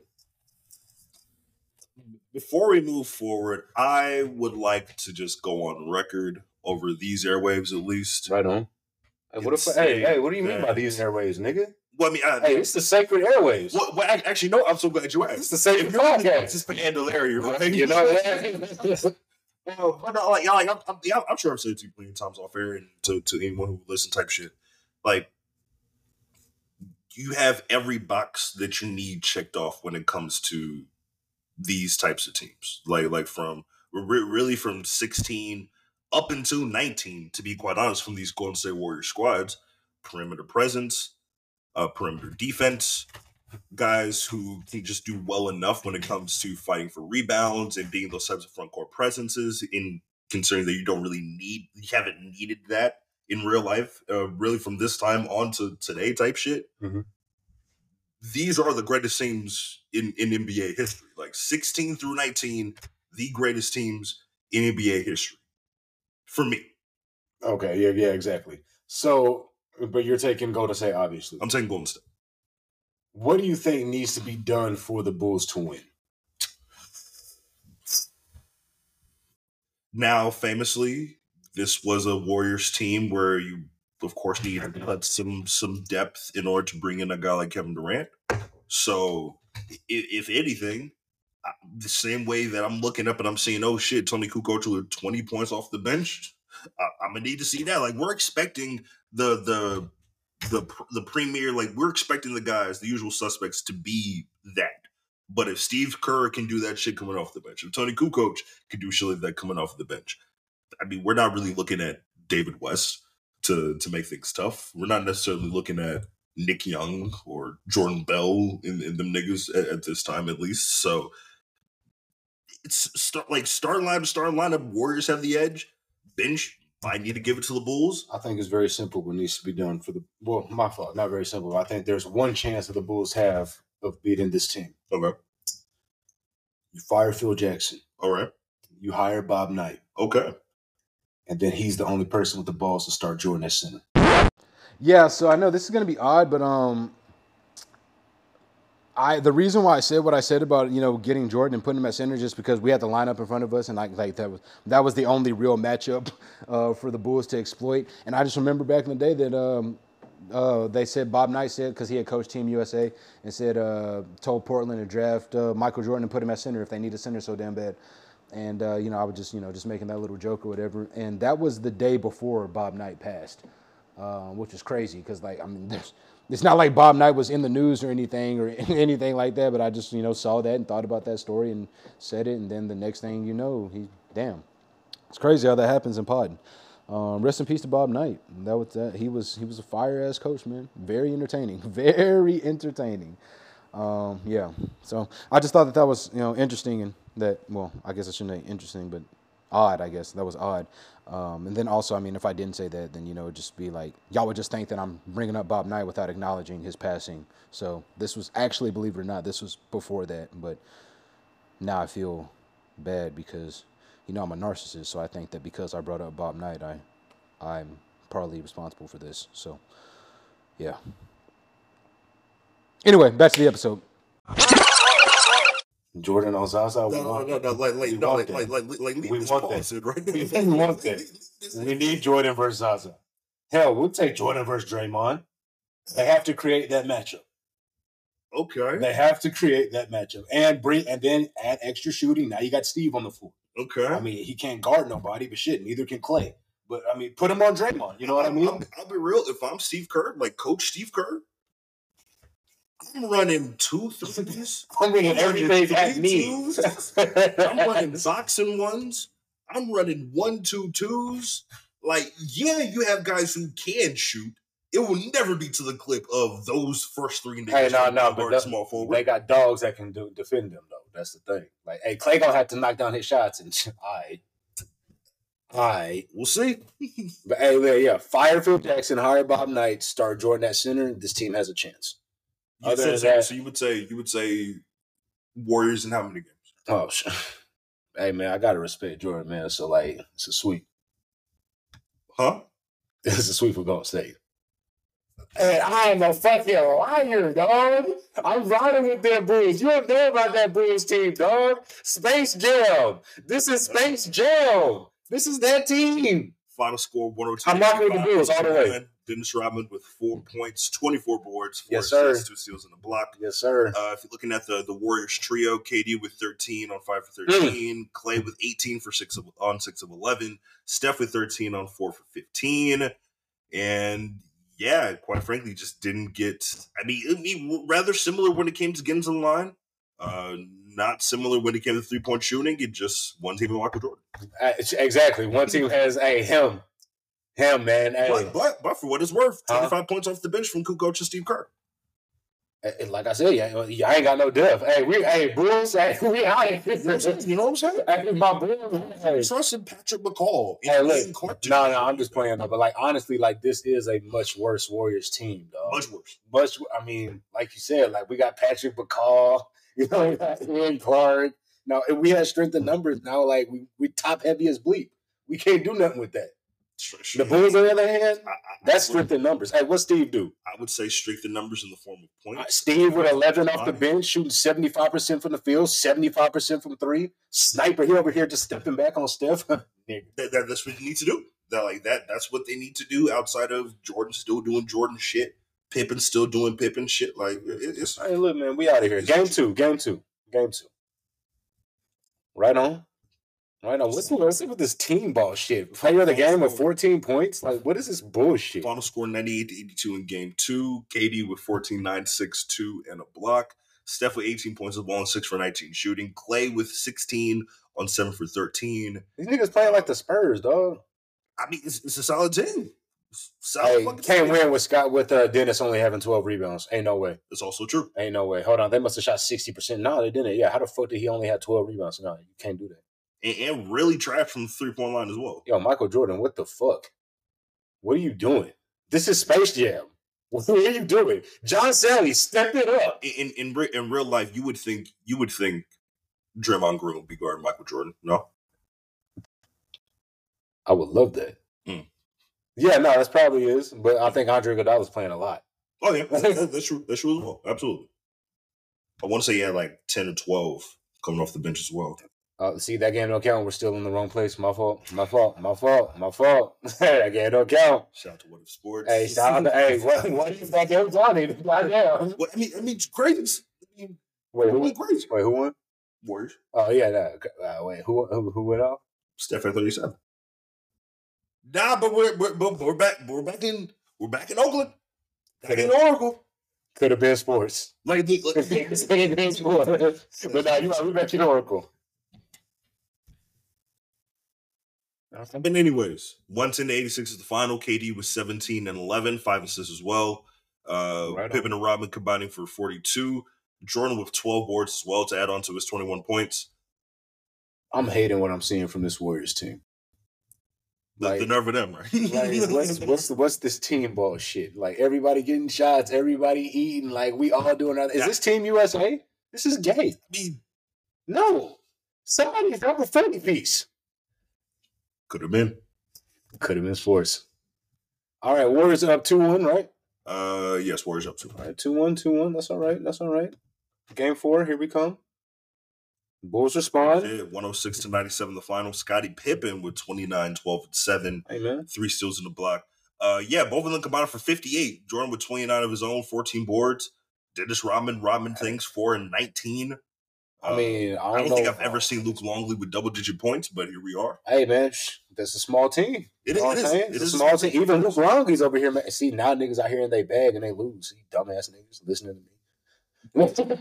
Speaker 2: Before we move forward, I would like to just go on record over these airwaves, at least.
Speaker 1: Right on. Hey, what if, hey, hey, what do you mean by these airwaves, nigga?
Speaker 2: Well, I mean, I,
Speaker 1: hey, it's the sacred airwaves.
Speaker 2: Well, well, actually, no, I'm so glad you asked.
Speaker 1: It's the sacred podcast.
Speaker 2: It's just Pandalaria, right?
Speaker 1: You know that?
Speaker 2: Well, but no, like, like I'm, I'm, yeah, I'm sure I've said it to you plenty of times off air and to, to anyone who listens type shit. Like, you have every box that you need checked off when it comes to these types of teams. Like, like from really from sixteen up until nineteen, to be quite honest, from these Golden State Warriors squads, perimeter presence, uh, perimeter defense, guys who can just do well enough when it comes to fighting for rebounds and being those types of front court presences, in considering that you don't really need, you haven't needed that in real life, uh, really from this time on to today type shit.
Speaker 1: Mm-hmm.
Speaker 2: These are the greatest teams in, in N B A history. Like sixteen through nineteen, the greatest teams in N B A history. For me.
Speaker 1: Okay, yeah, yeah, exactly. So, but you're taking Golden State, obviously.
Speaker 2: I'm taking Golden State.
Speaker 1: What do you think needs to be done for the Bulls to win?
Speaker 2: Now, famously, this was a Warriors team where you, of course, need to put some some depth in order to bring in a guy like Kevin Durant. So, if, if anything, the same way that I'm looking up and I'm seeing, oh shit, Tony Kukoc with twenty points off the bench, I, I'm gonna need to see that. Like, we're expecting the the the the premier, like we're expecting the guys, the usual suspects, to be that. But if Steve Kerr can do that shit coming off the bench, if Tony Kukoc can do shit like that coming off the bench, I mean, we're not really looking at David West to to make things tough. We're not necessarily looking at Nick Young or Jordan Bell in, in them niggas at, at this time, at least. So it's start, like start line to start lineup. Warriors have the edge. Bench, I need to give it to the Bulls.
Speaker 1: I think it's very simple what needs to be done for the, well, my fault, not very simple. I think there's one chance that the Bulls have of beating this team.
Speaker 2: Okay.
Speaker 1: You fire Phil Jackson.
Speaker 2: All right.
Speaker 1: You hire Bob Knight.
Speaker 2: Okay.
Speaker 1: And then he's the only person with the balls to start Jordan at center.
Speaker 3: Yeah, so I know this is going to be odd, but um, I the reason why I said what I said about, you know, getting Jordan and putting him at center is just because we had the lineup in front of us, and like like that was that was the only real matchup uh, for the Bulls to exploit. And I just remember back in the day that um, uh, they said Bob Knight said, because he had coached Team U S A, and said, uh, told Portland to draft uh, Michael Jordan and put him at center if they need a center so damn bad. And, uh, you know, I was just, you know, just making that little joke or whatever. And that was the day before Bob Knight passed, uh, which is crazy because, like, I mean, there's, it's not like Bob Knight was in the news or anything or anything like that, but I just, you know, saw that and thought about that story and said it. And then the next thing you know, he, damn. It's crazy how that happens in pod. Um, rest in peace to Bob Knight. That was that. He was he was a fire ass coach, man. Very entertaining. Very entertaining. Um, yeah. So I just thought that that was, you know, interesting, and that, well, I guess I shouldn't say interesting, but odd. I guess that was odd. Um, and then also, I mean, if I didn't say that, then, you know, it'd just be like, y'all would just think that I'm bringing up Bob Knight without acknowledging his passing. So this was actually, believe it or not, this was before that. But now I feel bad because, you know, I'm a narcissist. So I think that because I brought up Bob Knight, I, I'm partly responsible for this. So, yeah. Anyway, back to the episode.
Speaker 1: Jordan on Zaza.
Speaker 2: No, no, no, no, like, like, no, like, like, like, like, leave
Speaker 1: we
Speaker 2: this
Speaker 1: want
Speaker 2: pause
Speaker 1: that.
Speaker 2: in, right?
Speaker 1: We want that. We need Jordan versus Zaza. Hell, we'll take Jordan versus Draymond. They have to create that matchup.
Speaker 2: Okay.
Speaker 1: They have to create that matchup and bring, and then add extra shooting. Now you got Steve on the floor.
Speaker 2: Okay.
Speaker 1: I mean, he can't guard nobody, but shit, neither can Clay. But I mean, put him on Draymond. You know what I mean?
Speaker 2: I'll, I'll be real. If I'm Steve Kerr, like Coach Steve Kerr, I'm running two threes.
Speaker 1: I'm running everything at me.
Speaker 2: I'm running socks and ones. I'm running one, two, twos. Like, yeah, you have guys who can shoot. It will never be to the clip of those first three niggas.
Speaker 1: Hey, no, no, but the,
Speaker 2: small forward.
Speaker 1: They got dogs that can do defend them, though. That's the thing. Like, hey, Clay gonna have to knock down his shots, and all right, all right,
Speaker 2: we'll see.
Speaker 1: But hey, yeah, fire Phil Jackson, hire Bob Knight, start Jordan at center. This team has a chance.
Speaker 2: You
Speaker 1: Other
Speaker 2: so,
Speaker 1: than
Speaker 2: so,
Speaker 1: that,
Speaker 2: so you would say you would say Warriors in how many games?
Speaker 1: Oh, hey man, I gotta respect Jordan, man. So like, it's a sweep,
Speaker 2: huh?
Speaker 1: It's a sweep for Golden State. Hey, I am a fucking liar, dog. I'm riding with that Bulls. You don't know about that Bulls team, dog. Space Jam. This is Space Jam. This is that team.
Speaker 2: Final score one oh two.
Speaker 1: I'm rocking with the Bulls all the way.
Speaker 2: Dennis Rodman with four points, twenty-four boards, four
Speaker 1: yes, sir.
Speaker 2: assists, two steals, and a block.
Speaker 1: Yes, sir.
Speaker 2: Uh, if you're looking at the, the Warriors trio, K D with thirteen on five for thirteen, mm. Clay with eighteen for six of, on six of eleven, Steph with thirteen on four for fifteen, and yeah, quite frankly, just didn't get. I mean, I mean, rather similar when it came to getting to the line. Uh, not similar when it came to three point shooting. It just one team with Michael Jordan.
Speaker 1: Uh, exactly, one team has a hey, him. Him, man. Hey.
Speaker 2: But, but, but for what it's worth,
Speaker 1: huh?
Speaker 2: twenty-five points off the bench from coach Steve Kerr.
Speaker 1: And like I said, yeah, I ain't got no depth. Hey, we, hey, Bulls, hey, we out here.
Speaker 2: You know what I'm saying?
Speaker 1: Hey, my Bulls, hey.
Speaker 2: Trusting Patrick McCall.
Speaker 1: Hey, look, no, no, I'm just playing though. But like, honestly, like this is a much worse Warriors team, dog.
Speaker 2: Much worse.
Speaker 1: Much. I mean, like you said, like we got Patrick McCall, you know, we got Ian Clark. Now, if we had strength in numbers, now like we we top heavy as bleep. We can't do nothing with that. The Bulls, on the other hand, I, I, that's strength in numbers. Hey, what's Steve do?
Speaker 2: I would say strength in numbers in the form of points.
Speaker 1: Uh, Steve with eleven off the bench, shooting seventy-five percent from the field, seventy-five percent from three. Sniper, he over here just stepping back on Steph.
Speaker 2: that, that, that's what you need to do. That, like that. That's what they need to do outside of Jordan still doing Jordan shit. Pippen still doing Pippen shit. Like, it, it's.
Speaker 1: Hey, look, man, we out of here. Game two, game two, game two. Right on. Right on. What's, what's with this team ball shit? Player of the game with fourteen points? Like, what is this bullshit?
Speaker 2: Final score ninety-eight to eighty-two in game two. K D with fourteen, nine, six, two, and a block. Steph with eighteen points of ball and six for nineteen shooting. Clay with sixteen on seven for thirteen.
Speaker 1: These niggas playing like the Spurs, dog.
Speaker 2: I mean, it's, it's a solid team. Solid
Speaker 1: hey, can't team. Win with Scott with uh, Dennis only having twelve rebounds. Ain't no way.
Speaker 2: That's also true.
Speaker 1: Ain't no way. Hold on. They must have shot sixty percent. No, they didn't. Yeah, how the fuck did he only have twelve rebounds? No, you can't do that.
Speaker 2: And, and really trapped from the three-point line as well.
Speaker 1: Yo, Michael Jordan, what the fuck? What are you doing? This is Space Jam. What are you doing? John Sally, step it up.
Speaker 2: In in in, in real life, you would think you would think Draymond Green would be guarding Michael Jordan. No?
Speaker 1: I would love that.
Speaker 2: Mm.
Speaker 1: Yeah, no, that's probably is. But I think Andre Iguodala's playing a lot.
Speaker 2: Oh, yeah. That's true. That's true as well. Absolutely. I want to say he had like ten or twelve coming off the bench as well.
Speaker 1: Uh, see, that game don't count. We're still in the wrong place. My fault. My fault. My fault. My fault. That game don't count.
Speaker 2: Shout out to What If Sports.
Speaker 1: Hey, shout out to hey, what what is that game Johnny? Goddamn.
Speaker 2: Well, I mean, I mean, crazy. I mean,
Speaker 1: Wait, who?
Speaker 2: went crazy.
Speaker 1: Wait, who won?
Speaker 2: Warriors.
Speaker 1: Oh yeah, no. Uh, wait, who, who who went off?
Speaker 2: Steph at thirty-seven. Nah, but we're we're, but we're back. We're back in. We're back in Oakland. Back in Oracle.
Speaker 1: Could have been sports.
Speaker 2: Like, the, like
Speaker 1: Could have been sports. But now you are we back in Oracle.
Speaker 2: But anyways, one ten to eighty-six is the final. K D was seventeen and eleven, five assists as well. Uh,
Speaker 1: Right
Speaker 2: Pippen and Rodman combining for forty-two. Jordan with twelve boards as well to add on to his twenty-one points.
Speaker 1: I'm hating what I'm seeing from this Warriors team.
Speaker 2: The,
Speaker 1: Like-
Speaker 2: the nerve of them, right?
Speaker 1: Like, what's what's what's this team ball shit? Like everybody getting shots, everybody eating, like we all doing that. Is
Speaker 2: Yeah.
Speaker 1: this Team U S A? This is gay.
Speaker 2: I mean,
Speaker 1: No. Somebody's number thirty piece.
Speaker 2: could have been.
Speaker 1: Could have been sports. All right, Warriors are up two one, right?
Speaker 2: Uh, yes, Warriors up two.
Speaker 1: All right, two one, two one. That's all right. That's all right. Game four, here we come. Bulls respond.
Speaker 2: one oh six to ninety-seven the final. Scottie Pippen with twenty-nine, twelve, and seven.
Speaker 1: Hey, man.
Speaker 2: Three steals in the block. Uh, yeah, both of them combined for fifty-eight. Jordan with twenty-nine of his own, fourteen boards. Dennis Rodman, Rodman things, four and nineteen.
Speaker 1: I mean, I
Speaker 2: I
Speaker 1: don't,
Speaker 2: don't
Speaker 1: know.
Speaker 2: think I've ever seen Luke Longley with double-digit points, but here we are.
Speaker 1: Hey, man, shh, that's a small team.
Speaker 2: It
Speaker 1: You know what
Speaker 2: is.
Speaker 1: I'm saying?
Speaker 2: It
Speaker 1: It's a
Speaker 2: is a
Speaker 1: small
Speaker 2: small
Speaker 1: team. Even Luke Longley's over here, man. See, now niggas out here and they bag and they lose. See, dumbass niggas listening to me.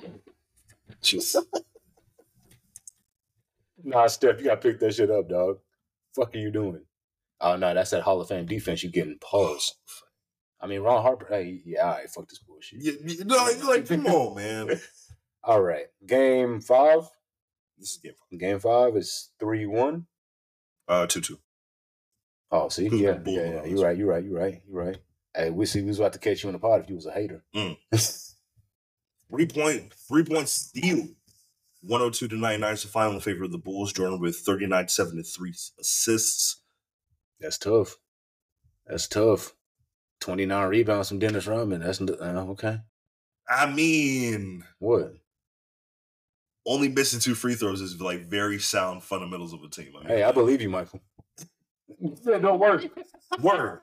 Speaker 1: Nah, Steph, you gotta pick that shit up, dog. Fuck are you doing? Oh no, that's that Hall of Fame defense. You getting paused. I mean, Ron Harper. Hey, yeah, all right, fuck this bullshit.
Speaker 2: Yeah, yeah, no, you're like, come on, man.
Speaker 1: All right, game five.
Speaker 2: This is game
Speaker 1: Game five is three one.
Speaker 2: uh two two.
Speaker 1: Oh, see,
Speaker 2: Who's
Speaker 1: yeah,
Speaker 2: the Bull
Speaker 1: yeah,
Speaker 2: on
Speaker 1: yeah.
Speaker 2: this
Speaker 1: You're right. You're right. You're right. You're right. Hey, we see we was about to catch you in the pod if you was a hater.
Speaker 2: Mm. Three point, three point steal. one oh two to ninety-nine is the final in favor of the Bulls. Jordan with thirty-nine, seven, and three assists.
Speaker 1: That's tough. That's tough. twenty-nine rebounds from Dennis Rodman. That's uh, okay.
Speaker 2: I mean,
Speaker 1: What?
Speaker 2: only missing two free throws is like very sound fundamentals of a team. I mean,
Speaker 1: Hey, I believe you, Michael. Don't worry.
Speaker 2: word.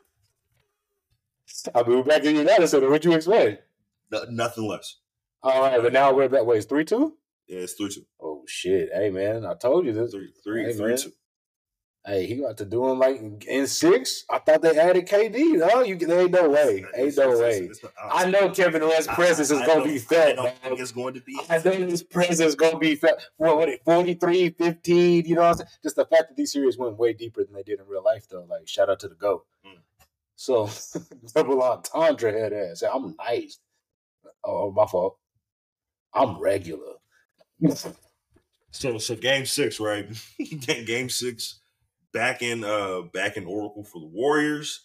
Speaker 1: I mean, we're back in United Center. What'd you expect?
Speaker 2: No, nothing less.
Speaker 1: All right, but now we're back. Wait, it's three two?
Speaker 2: Yeah, it's three two.
Speaker 1: Oh, shit. Hey, man, I told you this.
Speaker 2: Three, three,
Speaker 1: Hey,
Speaker 2: three,
Speaker 1: man.
Speaker 2: two.
Speaker 1: Hey, he got to do him like in six. I thought they added K D. No, you there ain't no way. Ain't no way. I know Kevin Love's presence is
Speaker 2: I- I
Speaker 1: gonna
Speaker 2: don't-
Speaker 1: be
Speaker 2: I
Speaker 1: felt.
Speaker 2: don't think
Speaker 1: dog.
Speaker 2: it's going to be.
Speaker 1: I know his presence is gonna be felt. What, what it, forty-three, fifteen, you know what I'm saying? Just the fact that these series went way deeper than they did in real life, though. Like, shout out to the GOAT.
Speaker 2: Mm.
Speaker 1: So, double entendre head ass. I'm nice. Oh, my fault. I'm regular.
Speaker 2: So, so game six, right? Game six, back in uh back in Oracle for the Warriors.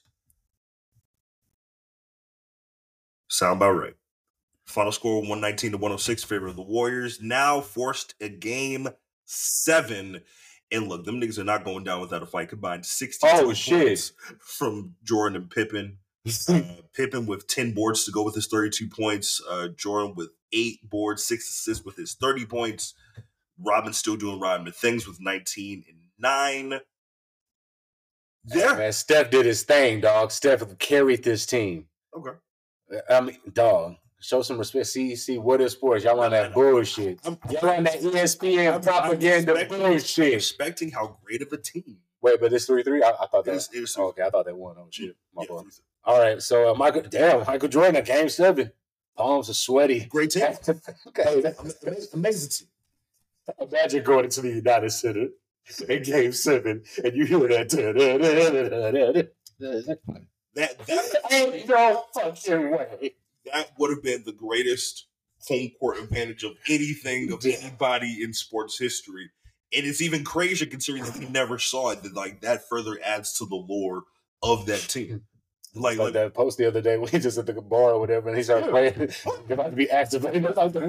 Speaker 2: Sound about right. Final score one nineteen to one oh six in favor of the Warriors. Now forced a game seven. And look, them niggas are not going down without a fight. Combined sixty-two
Speaker 1: Oh, shit.
Speaker 2: points from Jordan and Pippen. Uh, Pippen with ten boards to go with his thirty-two points. Uh, Jordan with eight boards, six assists with his thirty points. Rodman still doing Rodman things with nineteen and nine.
Speaker 1: Yeah. Man, Steph did his thing, dog. Steph carried this team.
Speaker 2: Okay.
Speaker 1: I mean, dog. Show some respect. See, see, what is sports? Y'all on that bullshit.
Speaker 2: I'm,
Speaker 1: Y'all on that E S P N
Speaker 2: I'm-
Speaker 1: propaganda
Speaker 2: I'm respecting-
Speaker 1: bullshit.
Speaker 2: respecting how great of a team.
Speaker 1: Wait, but this three three. I, I thought
Speaker 2: It
Speaker 1: that.
Speaker 2: was, it was
Speaker 1: Oh, okay, I thought they won. Oh shit, my
Speaker 2: yeah,
Speaker 1: fault.
Speaker 2: it was
Speaker 1: All right, so uh, Michael, damn, Michael Jordan at game seven. Palms are sweaty.
Speaker 2: a great team.
Speaker 1: Okay, that-
Speaker 2: Amazing, amazing team.
Speaker 1: imagine going into the United Center in game seven and you hear that.
Speaker 2: That that
Speaker 1: Ain't no fucking way.
Speaker 2: that would have been the greatest home court advantage of anything of anybody in sports history. And it's even crazier considering that we never saw it. That like that further adds to the lore of that team. Like,
Speaker 1: Like
Speaker 2: like
Speaker 1: that post the other day when he just at the bar or whatever and he started playing. They're about to be activated.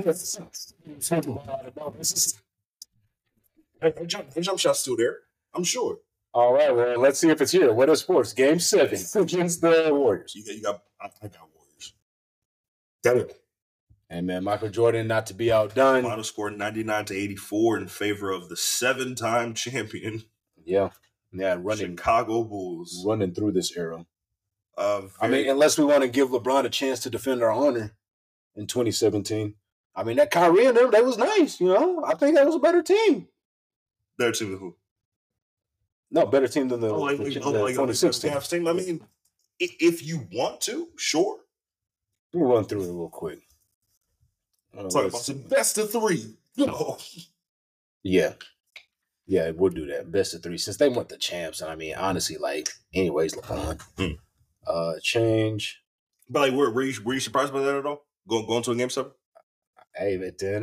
Speaker 2: her jump, her jump shot's still there. I'm sure.
Speaker 1: All right, well, let's see if it's here. What are sports? Game seven against the Warriors.
Speaker 2: You got, you got. I, I got Warriors. Damn it.
Speaker 1: And man, Michael Jordan not to be outdone.
Speaker 2: Final score ninety-nine to eighty-four in favor of the seven-time champion.
Speaker 1: Yeah, yeah, running
Speaker 2: Chicago Bulls,
Speaker 1: running through this era.
Speaker 2: Uh, very,
Speaker 1: I mean, unless we want to give LeBron a chance to defend our honor in twenty seventeen. I mean, that Kyrie and them, that was nice. You know, I think that was a better team.
Speaker 2: Better team than who?
Speaker 1: No, better team than the,
Speaker 2: oh, like,
Speaker 1: the,
Speaker 2: like,
Speaker 1: the
Speaker 2: oh, like,
Speaker 1: twenty sixteen.
Speaker 2: Team. I mean, if you want to, sure.
Speaker 1: We'll run through it real quick. Uh,
Speaker 2: Talk about the best of three. No.
Speaker 1: Yeah. Yeah, we'll do that. Best of three. Since they went the champs, and I mean, honestly, like, anyways, LeBron. Hmm. Uh, change.
Speaker 2: But, like, were, were, you, were you surprised by that at all? Going, going to a game seven?
Speaker 1: Hey,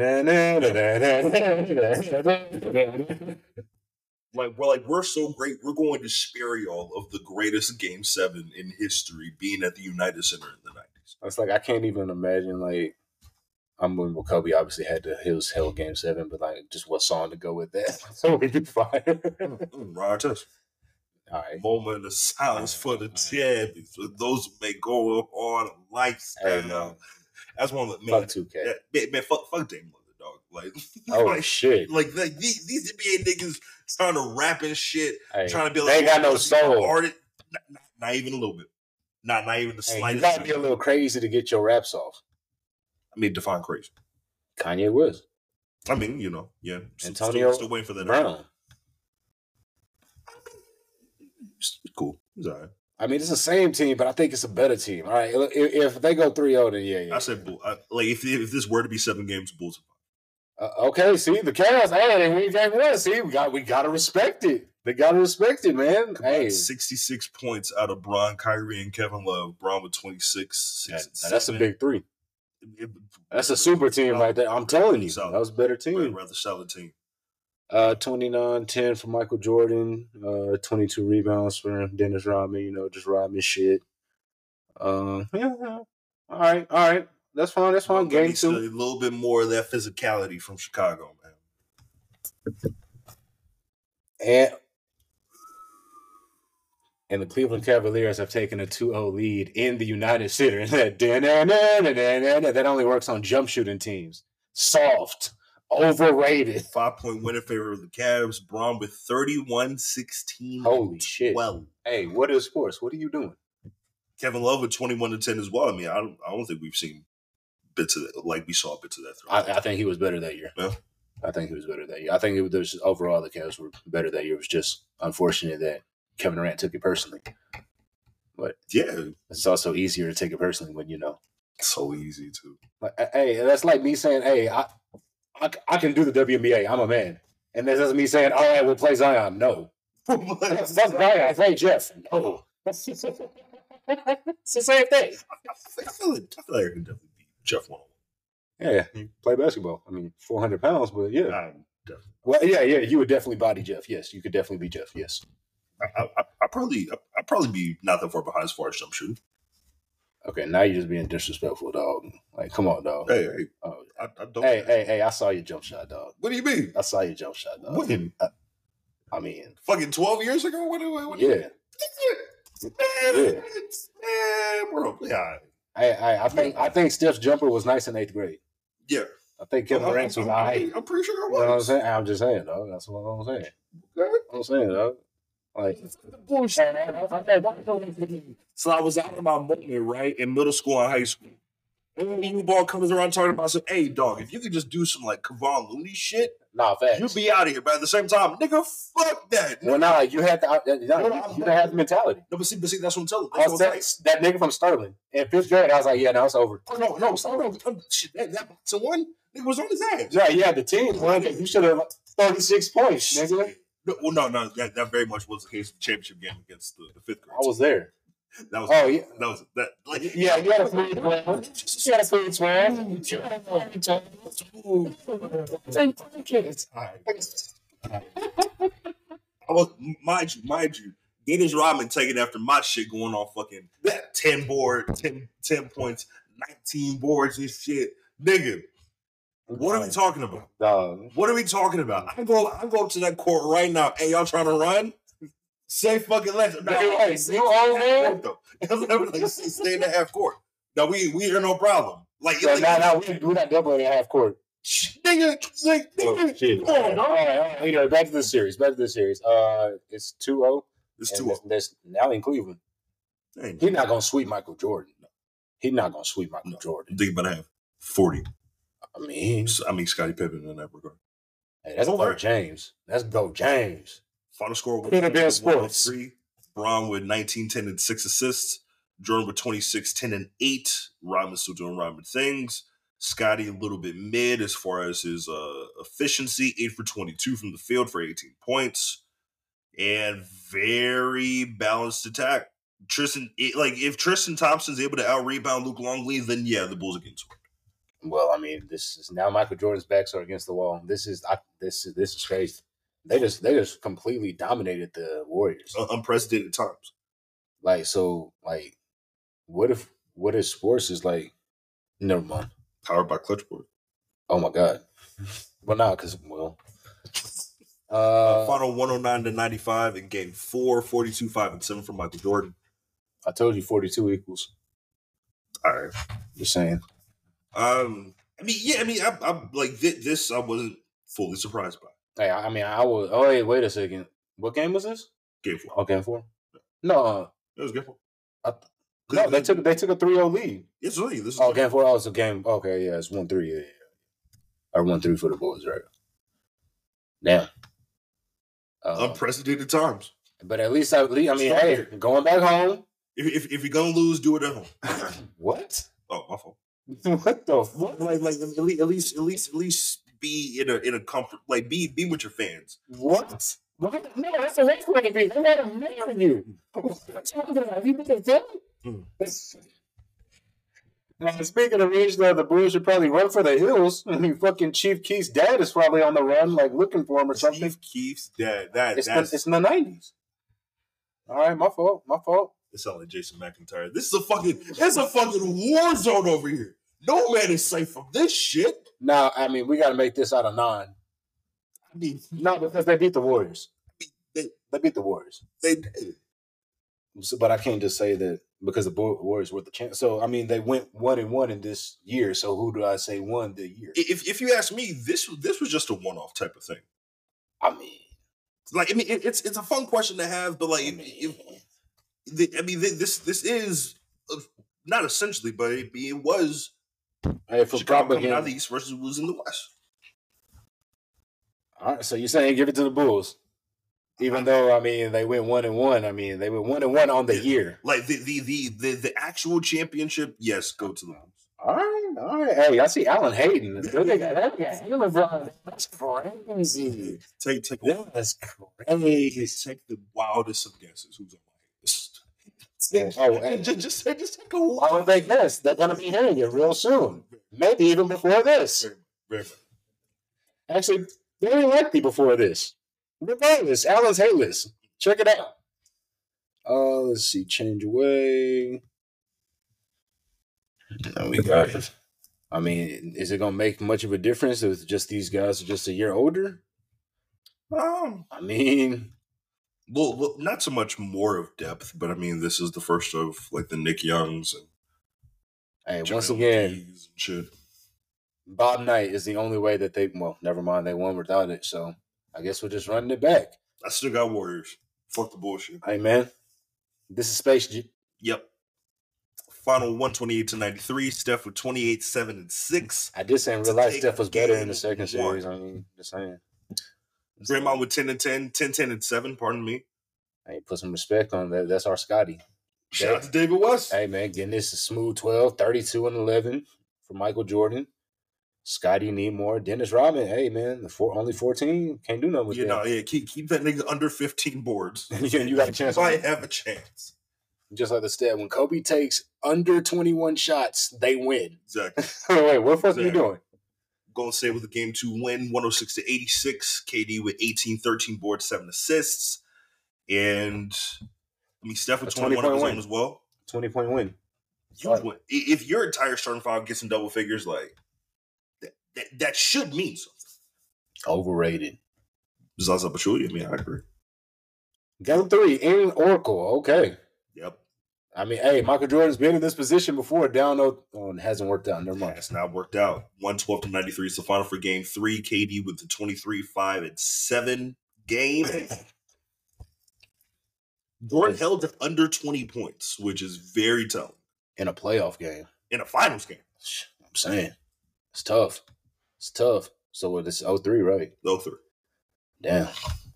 Speaker 2: like, we're like, we're so great. We're going to spare y'all of the greatest game seven in history being at the United Center in the nineties.
Speaker 1: It's like, I can't even imagine, like, I'm when Kobe obviously had the his hell game seven, but like just what song to go with that? So we could fire.
Speaker 2: Right. All right. Moment of silence for the champions. For those who may go on a lifestyle. Hey, no. That's one of the
Speaker 1: man. Fuck two K.
Speaker 2: Man, man, fuck, fuck Dame Lillard, dog. Like,
Speaker 1: oh
Speaker 2: like,
Speaker 1: shit.
Speaker 2: Like, like these, these N B A niggas trying to rap and shit, hey, trying to be like,
Speaker 1: they ain't got no soul.
Speaker 2: Artist, not, not, not even a little bit. Not, not even the
Speaker 1: hey,
Speaker 2: slightest.
Speaker 1: You gotta be a little crazy to get your raps off.
Speaker 2: I mean, define crazy.
Speaker 1: Kanye was.
Speaker 2: I mean, you know, yeah.
Speaker 1: Antonio
Speaker 2: still, still waiting for that.
Speaker 1: Brown.
Speaker 2: It's cool. It's all right.
Speaker 1: I mean, it's the same team, but I think it's a better team. All right, if, if they go three oh, then yeah, yeah.
Speaker 2: I said, I, like, if if this were to be seven games, Bulls.
Speaker 1: Uh, okay, see the Cavs. Hey, we got one. See, we got we gotta respect it. They gotta respect it, man. Hey,
Speaker 2: sixty-six points out of Bron, Kyrie, and Kevin Love. Bron with twenty-six.
Speaker 1: Yeah, that's a big three. It, That's a super team right there. I'm telling you. Solid. That was a better team.
Speaker 2: Rather solid team.
Speaker 1: Uh, twenty-nine ten for Michael Jordan. Uh, twenty-two rebounds for Dennis Rodman. You know, just Rodman shit. Uh, yeah, yeah. All right, all right. That's fine. That's fine. Game two.
Speaker 2: A little bit more of that physicality from Chicago, man.
Speaker 1: And And the Cleveland Cavaliers have taken a two oh lead in the United Center. That only works on jump shooting teams. Soft. Overrated.
Speaker 2: Five-point win in favor of the Cavs. Bron with thirty-one sixteen.
Speaker 1: Holy shit.
Speaker 2: Well,
Speaker 1: hey, what is sports? What are you doing?
Speaker 2: Kevin Love with twenty-one to ten as well. I mean, I don't, I don't think we've seen bits of that. Like, we saw bits of that.
Speaker 1: I, I think he was better that year.
Speaker 2: Yeah.
Speaker 1: I think he was better that year. I think it was overall the Cavs were better that year. It was just unfortunate that Kevin Durant took it personally. But
Speaker 2: yeah,
Speaker 1: it's also easier to take it personally when you know.
Speaker 2: So easy too.
Speaker 1: Like, hey, that's like me saying, "Hey, I, I, I can do the W N B A. I'm a man," and that doesn't me saying, "All right, we'll play Zion." No, that's, that's Zion. Play Jeff. No, it's the same thing.
Speaker 2: I feel like I feel like I can definitely beat Jeff one.
Speaker 1: Yeah, you play basketball. I mean, four hundred pounds, but yeah.
Speaker 2: I'm definitely.
Speaker 1: Well, yeah, yeah, you would definitely body Jeff. Yes, you could definitely be Jeff. Yes.
Speaker 2: I, I, I probably I probably be not that far behind as far as jump shooting.
Speaker 1: Okay, now you're just being disrespectful, dog. Like, come on, dog.
Speaker 2: Hey, hey,
Speaker 1: oh,
Speaker 2: I, I don't.
Speaker 1: Hey, hey, hey! I saw your jump shot, dog.
Speaker 2: What do you mean?
Speaker 1: I saw your jump shot, dog.
Speaker 2: When?
Speaker 1: I, I mean,
Speaker 2: fucking twelve years ago. What? What? what
Speaker 1: yeah.
Speaker 2: Man, yeah. Man, bro. Yeah.
Speaker 1: I, I, I think I think Steph's jumper was nice in eighth grade.
Speaker 2: Yeah.
Speaker 1: I think Kevin Durant's was all right.
Speaker 2: I'm pretty sure it was.
Speaker 1: You know what I'm saying? I'm just saying, dog. That's what I'm saying.
Speaker 2: Okay.
Speaker 1: I'm saying, dog. Like,
Speaker 2: so I was out of my moment, right, in middle school and high school. And new ball comes around talking about some, hey, dog, if you could just do some, like, Kevon Looney shit,
Speaker 1: nah, facts.
Speaker 2: you'll be out of here. But at the same time, nigga, fuck that.
Speaker 1: Well, nah, like, you had the, you, you,
Speaker 2: no,
Speaker 1: no, you didn't have the mentality.
Speaker 2: No, but see, but see, that's what I'm telling you.
Speaker 1: That's that, what that nigga from Sterling. In fifth grade, I was like, yeah, now it's over.
Speaker 2: Oh, no, no, Sterling, shit, that, that boxing one, nigga was on his ass.
Speaker 1: Yeah, yeah, the team, man, you should have thirty-six points, nigga.
Speaker 2: No, well, no, no, that, that very much was the case in the championship game against the, the fifth grade.
Speaker 1: I was there.
Speaker 2: That was,
Speaker 1: oh, yeah.
Speaker 2: That was, that, like,
Speaker 1: yeah, you had a food man. You had a food man. You had a food.
Speaker 2: I was, mind you, mind you, Dennis Rodman taking after my shit going on fucking that ten board, ten, ten points, nineteen boards and shit. Nigga. What are we talking about?
Speaker 1: Dog.
Speaker 2: What are we talking about? I go, I go up to that court right now. Hey, y'all trying to run? Say fucking let's. No,
Speaker 1: hey, you all man?
Speaker 2: Like, stay in the half court. No, we we are no problem. Like,
Speaker 1: So
Speaker 2: like
Speaker 1: now, now we, we're not doubling at half court.
Speaker 2: nigga, like,
Speaker 1: Oh,
Speaker 2: nigga,
Speaker 1: shit.
Speaker 2: come
Speaker 1: All
Speaker 2: on,
Speaker 1: right, all right, all right. Anyway, back to the series. Back to the series. Uh, it's two oh.
Speaker 2: It's
Speaker 1: And
Speaker 2: two
Speaker 1: That's,
Speaker 2: oh.
Speaker 1: that's now in Cleveland.
Speaker 2: Ain't
Speaker 1: He's not gonna sweep Michael Jordan. He's not gonna sweep Michael
Speaker 2: No.
Speaker 1: Jordan.
Speaker 2: think about half forty.
Speaker 1: I mean,
Speaker 2: I mean, Scottie Pippen in that regard.
Speaker 1: hey, that's
Speaker 2: Oh,
Speaker 1: Go
Speaker 2: right.
Speaker 1: James. That's Go James.
Speaker 2: Final score was
Speaker 1: Could have been sports.
Speaker 2: three. Bron with nineteen, ten, and six assists. Jordan with twenty-six, ten, and eight. Rodman still doing Rodman things. Scotty a little bit mid as far as his uh, efficiency. eight for twenty-two from the field for eighteen points. And very balanced attack. Tristan, it, like if Tristan Thompson's able to out rebound Luke Longley, then yeah, the Bulls are getting swept.
Speaker 1: Well, I mean, this is now Michael Jordan's backs are against the wall. This is I, this is this is crazy. They just they just completely dominated the Warriors.
Speaker 2: Uh, unprecedented times.
Speaker 1: Like so, like what if what if sports is like? Never mind.
Speaker 2: Powered by Clutchboard.
Speaker 1: Oh my god. Well, not because well.
Speaker 2: Uh,
Speaker 1: Uh,
Speaker 2: final one oh nine to ninety-five in game four, forty-two, five, and seven from Michael Jordan.
Speaker 1: I told you forty-two equals.
Speaker 2: All right.
Speaker 1: Just saying.
Speaker 2: Um, I mean, yeah, I mean, I, I'm like th- this. I wasn't fully surprised by
Speaker 1: Hey, I mean, I was. Oh wait, wait a second. What game was this?
Speaker 2: game four.
Speaker 1: Oh, game four. No, uh,
Speaker 2: It was game four.
Speaker 1: I, no, they took they took a three oh lead.
Speaker 2: It's really this. Is
Speaker 1: Oh, game four. Oh, it's a game. Okay, yeah, it's one three. Yeah, yeah. Or one three for the Bulls, right? Damn. Uh,
Speaker 2: unprecedented times.
Speaker 1: but at least I, I mean,
Speaker 2: Stop
Speaker 1: hey,
Speaker 2: here.
Speaker 1: going back home.
Speaker 2: If, if if you're gonna lose, do it at home.
Speaker 1: What?
Speaker 2: Oh, my fault.
Speaker 1: What the fuck?
Speaker 2: Like like at least at least at least at least be in a in a comfort. Like be be with your fans.
Speaker 1: What? What? No, that's the next way to be. They want to marry you. What you talking about? Have you been to them? Now, speaking of which, though, the Bulls should probably run for the hills. I mean, fucking Chief Keef's dad is probably on the run, like looking for him or something.
Speaker 2: Chief Keef's dad. That
Speaker 1: It's, the,
Speaker 2: that's
Speaker 1: it's in the nineties. All right, my fault. My fault.
Speaker 2: it sounds like Jason McIntyre. This is a fucking it's a fucking war zone over here. No man is safe from this shit.
Speaker 1: Now, I mean, we got to make this out of nine.
Speaker 2: I mean,
Speaker 1: No, because they beat the Warriors.
Speaker 2: they
Speaker 1: They beat the Warriors.
Speaker 2: they did.
Speaker 1: So, but I can't just say that because the Bull- Warriors were the champ. So, I mean, they went one and one in this year. So, who do I say won the year?
Speaker 2: If if you ask me, this this was just a one off type of thing.
Speaker 1: I mean,
Speaker 2: Like I mean, it, it's it's a fun question to have, but like,
Speaker 1: I
Speaker 2: if,
Speaker 1: mean,
Speaker 2: if, the, I mean, th- this this is uh, not essentially, but it, it was
Speaker 1: hey, for
Speaker 2: Chicago coming out of
Speaker 1: propaganda.
Speaker 2: the East versus was in the West.
Speaker 1: All right, so you're saying give it to the Bulls, even though I mean they went one and one. I mean they went one and one on the
Speaker 2: Yeah.
Speaker 1: year.
Speaker 2: Like the the the the, the actual championship, yes, go to the Bulls.
Speaker 1: All right, all right. Hey, I see Allen Hayden. Good thing that guy. He was wrong. That's crazy.
Speaker 2: Take take
Speaker 1: That's crazy.
Speaker 2: take the wildest of guesses. Who's on my list?
Speaker 1: Oh, and
Speaker 2: just just just, just take a
Speaker 1: why
Speaker 2: wild.
Speaker 1: would they guess? They're gonna be hearing it real soon. Maybe even before this.
Speaker 2: Very, very much.
Speaker 1: Actually, very likely before this. Regardless, Allen's hate list. Check it out. Uh, let's see. Change away. No, we got it. I mean, is it gonna make much of a difference if just these guys are just a year older?
Speaker 2: Um,
Speaker 1: I mean,
Speaker 2: well, well, not so much more of depth, but I mean, this is the first of like the Nick Youngs and
Speaker 1: hey, once
Speaker 2: Jamel
Speaker 1: again,
Speaker 2: Dees and shit.
Speaker 1: Bob Knight is the only way that they. Well, never mind, they won without it. So I guess we're just running it back.
Speaker 2: I still got Warriors. Fuck the bullshit.
Speaker 1: Hey, man, this is Space G.
Speaker 2: Yep. Final one twenty-eight to ninety-three. Steph with twenty-eight, seven, and six.
Speaker 1: I just didn't realize
Speaker 2: Take
Speaker 1: Steph was better in
Speaker 2: game
Speaker 1: the second
Speaker 2: one.
Speaker 1: series. I mean, just saying.
Speaker 2: Draymond with ten and ten, ten, ten, and seven, pardon me.
Speaker 1: Hey, put some respect on that. That's our Scotty.
Speaker 2: Shout out to David West.
Speaker 1: Hey, man, getting this a smooth twelve, thirty-two, and eleven for Michael Jordan. Scotty need more. Dennis Rodman, hey, man, the four, only fourteen. Can't do nothing with
Speaker 2: You
Speaker 1: that.
Speaker 2: know, yeah, keep keep that nigga under fifteen boards.
Speaker 1: Yeah, you got a chance.
Speaker 2: Might have a chance.
Speaker 1: Just like the stat, when Kobe takes under twenty-one shots, they win.
Speaker 2: Exactly.
Speaker 1: Wait, what the fuck are you
Speaker 2: Exactly.
Speaker 1: doing?
Speaker 2: Golden State with a game two win, one oh six to eighty-six. K D with eighteen, thirteen boards, seven assists. And I mean, Steph with
Speaker 1: A
Speaker 2: twenty-one of his
Speaker 1: twenty-point
Speaker 2: own as well.
Speaker 1: twenty-point win.
Speaker 2: You
Speaker 1: Right.
Speaker 2: win. I- If your entire starting five gets in double figures, like that, that, that should mean something.
Speaker 1: Overrated.
Speaker 2: Zaza Pachulia, I mean, I agree.
Speaker 1: Game three in Oracle. Okay.
Speaker 2: Yep.
Speaker 1: I mean, hey, Michael Jordan's been in this position before. Down, oh, oh it hasn't worked out. Never mind.
Speaker 2: It's not worked out. one twelve to ninety-three is the final for game three. K D with the twenty-three, five, and seven game. Jordan held to under twenty points, which is very telling.
Speaker 1: In a playoff game.
Speaker 2: In a finals game.
Speaker 1: I'm saying. It's tough. It's tough. So it's oh three, right?
Speaker 2: oh three.
Speaker 1: Damn.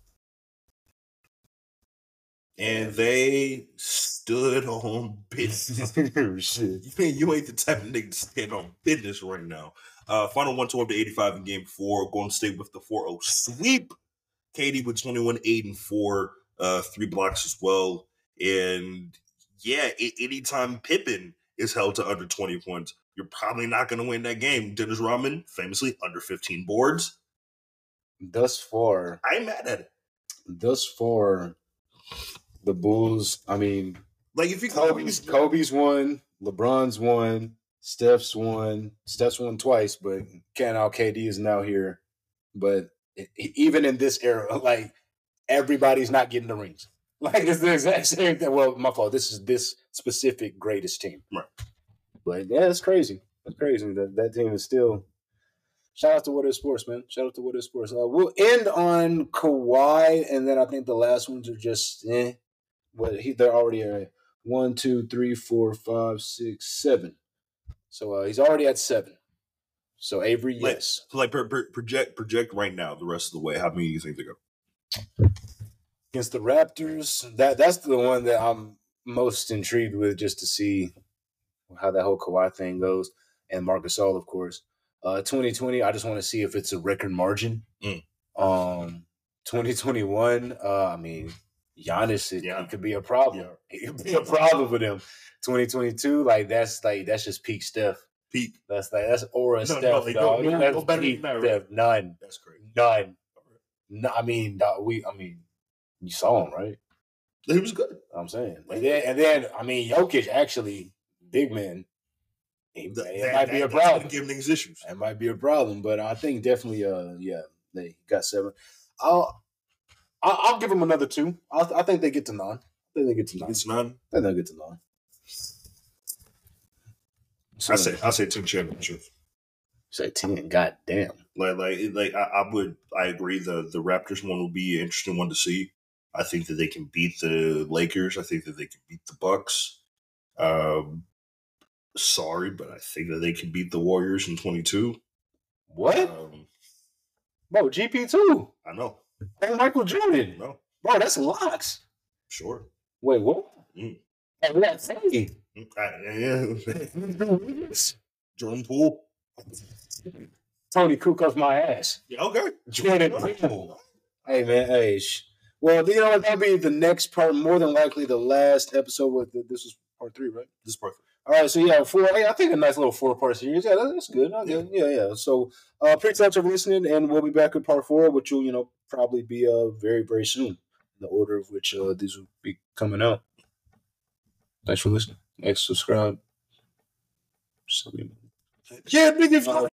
Speaker 2: And they stood on business.
Speaker 1: Shit.
Speaker 2: You ain't, you ain't the type of nigga to stand on business right now. Uh, final one twelve to eighty-five in game four. Golden State with the four oh sweep. K D with twenty-one, eight, and four. Uh, three blocks as well. And yeah, it, anytime Pippen is held to under twenty points, you're probably not going to win that game. Dennis Rodman, famously, under fifteen boards.
Speaker 1: Thus far.
Speaker 2: I ain't mad at it.
Speaker 1: Thus far, the Bulls, I mean,
Speaker 2: like if you
Speaker 1: Kobe's, Kobe's won, LeBron's won, Steph's won. Steph's won twice, but Canal K D is now here. But it, even in this era, like, everybody's not getting the rings. Like, it's the exact same thing. Well, my fault. This is this specific greatest team.
Speaker 2: Right.
Speaker 1: But, yeah, it's crazy. It's crazy that that team is still... Shout out to What Is Sports, man. Shout out to What Is Sports. Uh, we'll end on Kawhi, and then I think the last ones are just, eh. Well, he, they're already at one, two, three, four, five, six, seven. So uh, he's already at seven. So Avery,
Speaker 2: like,
Speaker 1: yes.
Speaker 2: Like, pro- pro- project project right now the rest of the way. How many do you think they go?
Speaker 1: Against the Raptors, that that's the one that I'm most intrigued with, just to see how that whole Kawhi thing goes. And Marc Gasol, of course. Uh, twenty twenty, I just want to see if it's a record margin.
Speaker 2: Mm.
Speaker 1: Um, twenty twenty-one, uh, I mean, Giannis, it, yeah. it could be a problem. Yeah. It could be a problem for them. twenty twenty-two, like that's like that's just peak Steph.
Speaker 2: Peak.
Speaker 1: That's like that's aura no, Steph,
Speaker 2: no, like,
Speaker 1: dog.
Speaker 2: No, no,
Speaker 1: that's
Speaker 2: no better
Speaker 1: peak
Speaker 2: than that,
Speaker 1: Steph.
Speaker 2: Right?
Speaker 1: None.
Speaker 2: That's crazy.
Speaker 1: None. No, I mean, dog, we. I mean, you saw him, right?
Speaker 2: He was good.
Speaker 1: I'm saying, and then, and then I mean, Jokic actually, big man. It,
Speaker 2: that,
Speaker 1: it might
Speaker 2: that,
Speaker 1: be a problem.
Speaker 2: Give niggas issues.
Speaker 1: It might be a problem, but I think definitely, uh, yeah, they got seven. I'll, I'll, I'll give them another two. I'll, I think they get to nine. I think they get to nine.
Speaker 2: It's nine.
Speaker 1: I think they get to nine.
Speaker 2: So, I say, I say ten championships.
Speaker 1: Say ten. God damn.
Speaker 2: Like, like, like, I, I would, I agree. The the Raptors one will be an interesting one to see. I think that they can beat the Lakers. I think that they can beat the Bucks. Um. Sorry, but I think that they can beat the Warriors in twenty-two.
Speaker 1: What? Um, Bro, G P two.
Speaker 2: I know.
Speaker 1: And Michael Jordan.
Speaker 2: No.
Speaker 1: Bro, that's locks.
Speaker 2: Sure.
Speaker 1: Wait, what?
Speaker 2: Mm.
Speaker 1: And that's hey.
Speaker 2: Yeah. Jordan Poole.
Speaker 1: Tony Kukoc my ass.
Speaker 2: Yeah, okay.
Speaker 1: Jordan Poole. Hey, man. Hey. Sh- well, you know what? That'll be the next part. More than likely the last episode. With the, this was part three, right?
Speaker 2: This is part three.
Speaker 1: All right, so yeah, four. I think a nice little four-part series. Yeah, that's good. Yeah, yeah, yeah. So, uh, pretty thanks for listening, and we'll be back with part four, which will, you know, probably be uh very, very soon, in the order of which uh these will be coming out. Thanks for listening. Like, subscribe.
Speaker 2: Yeah, nigga.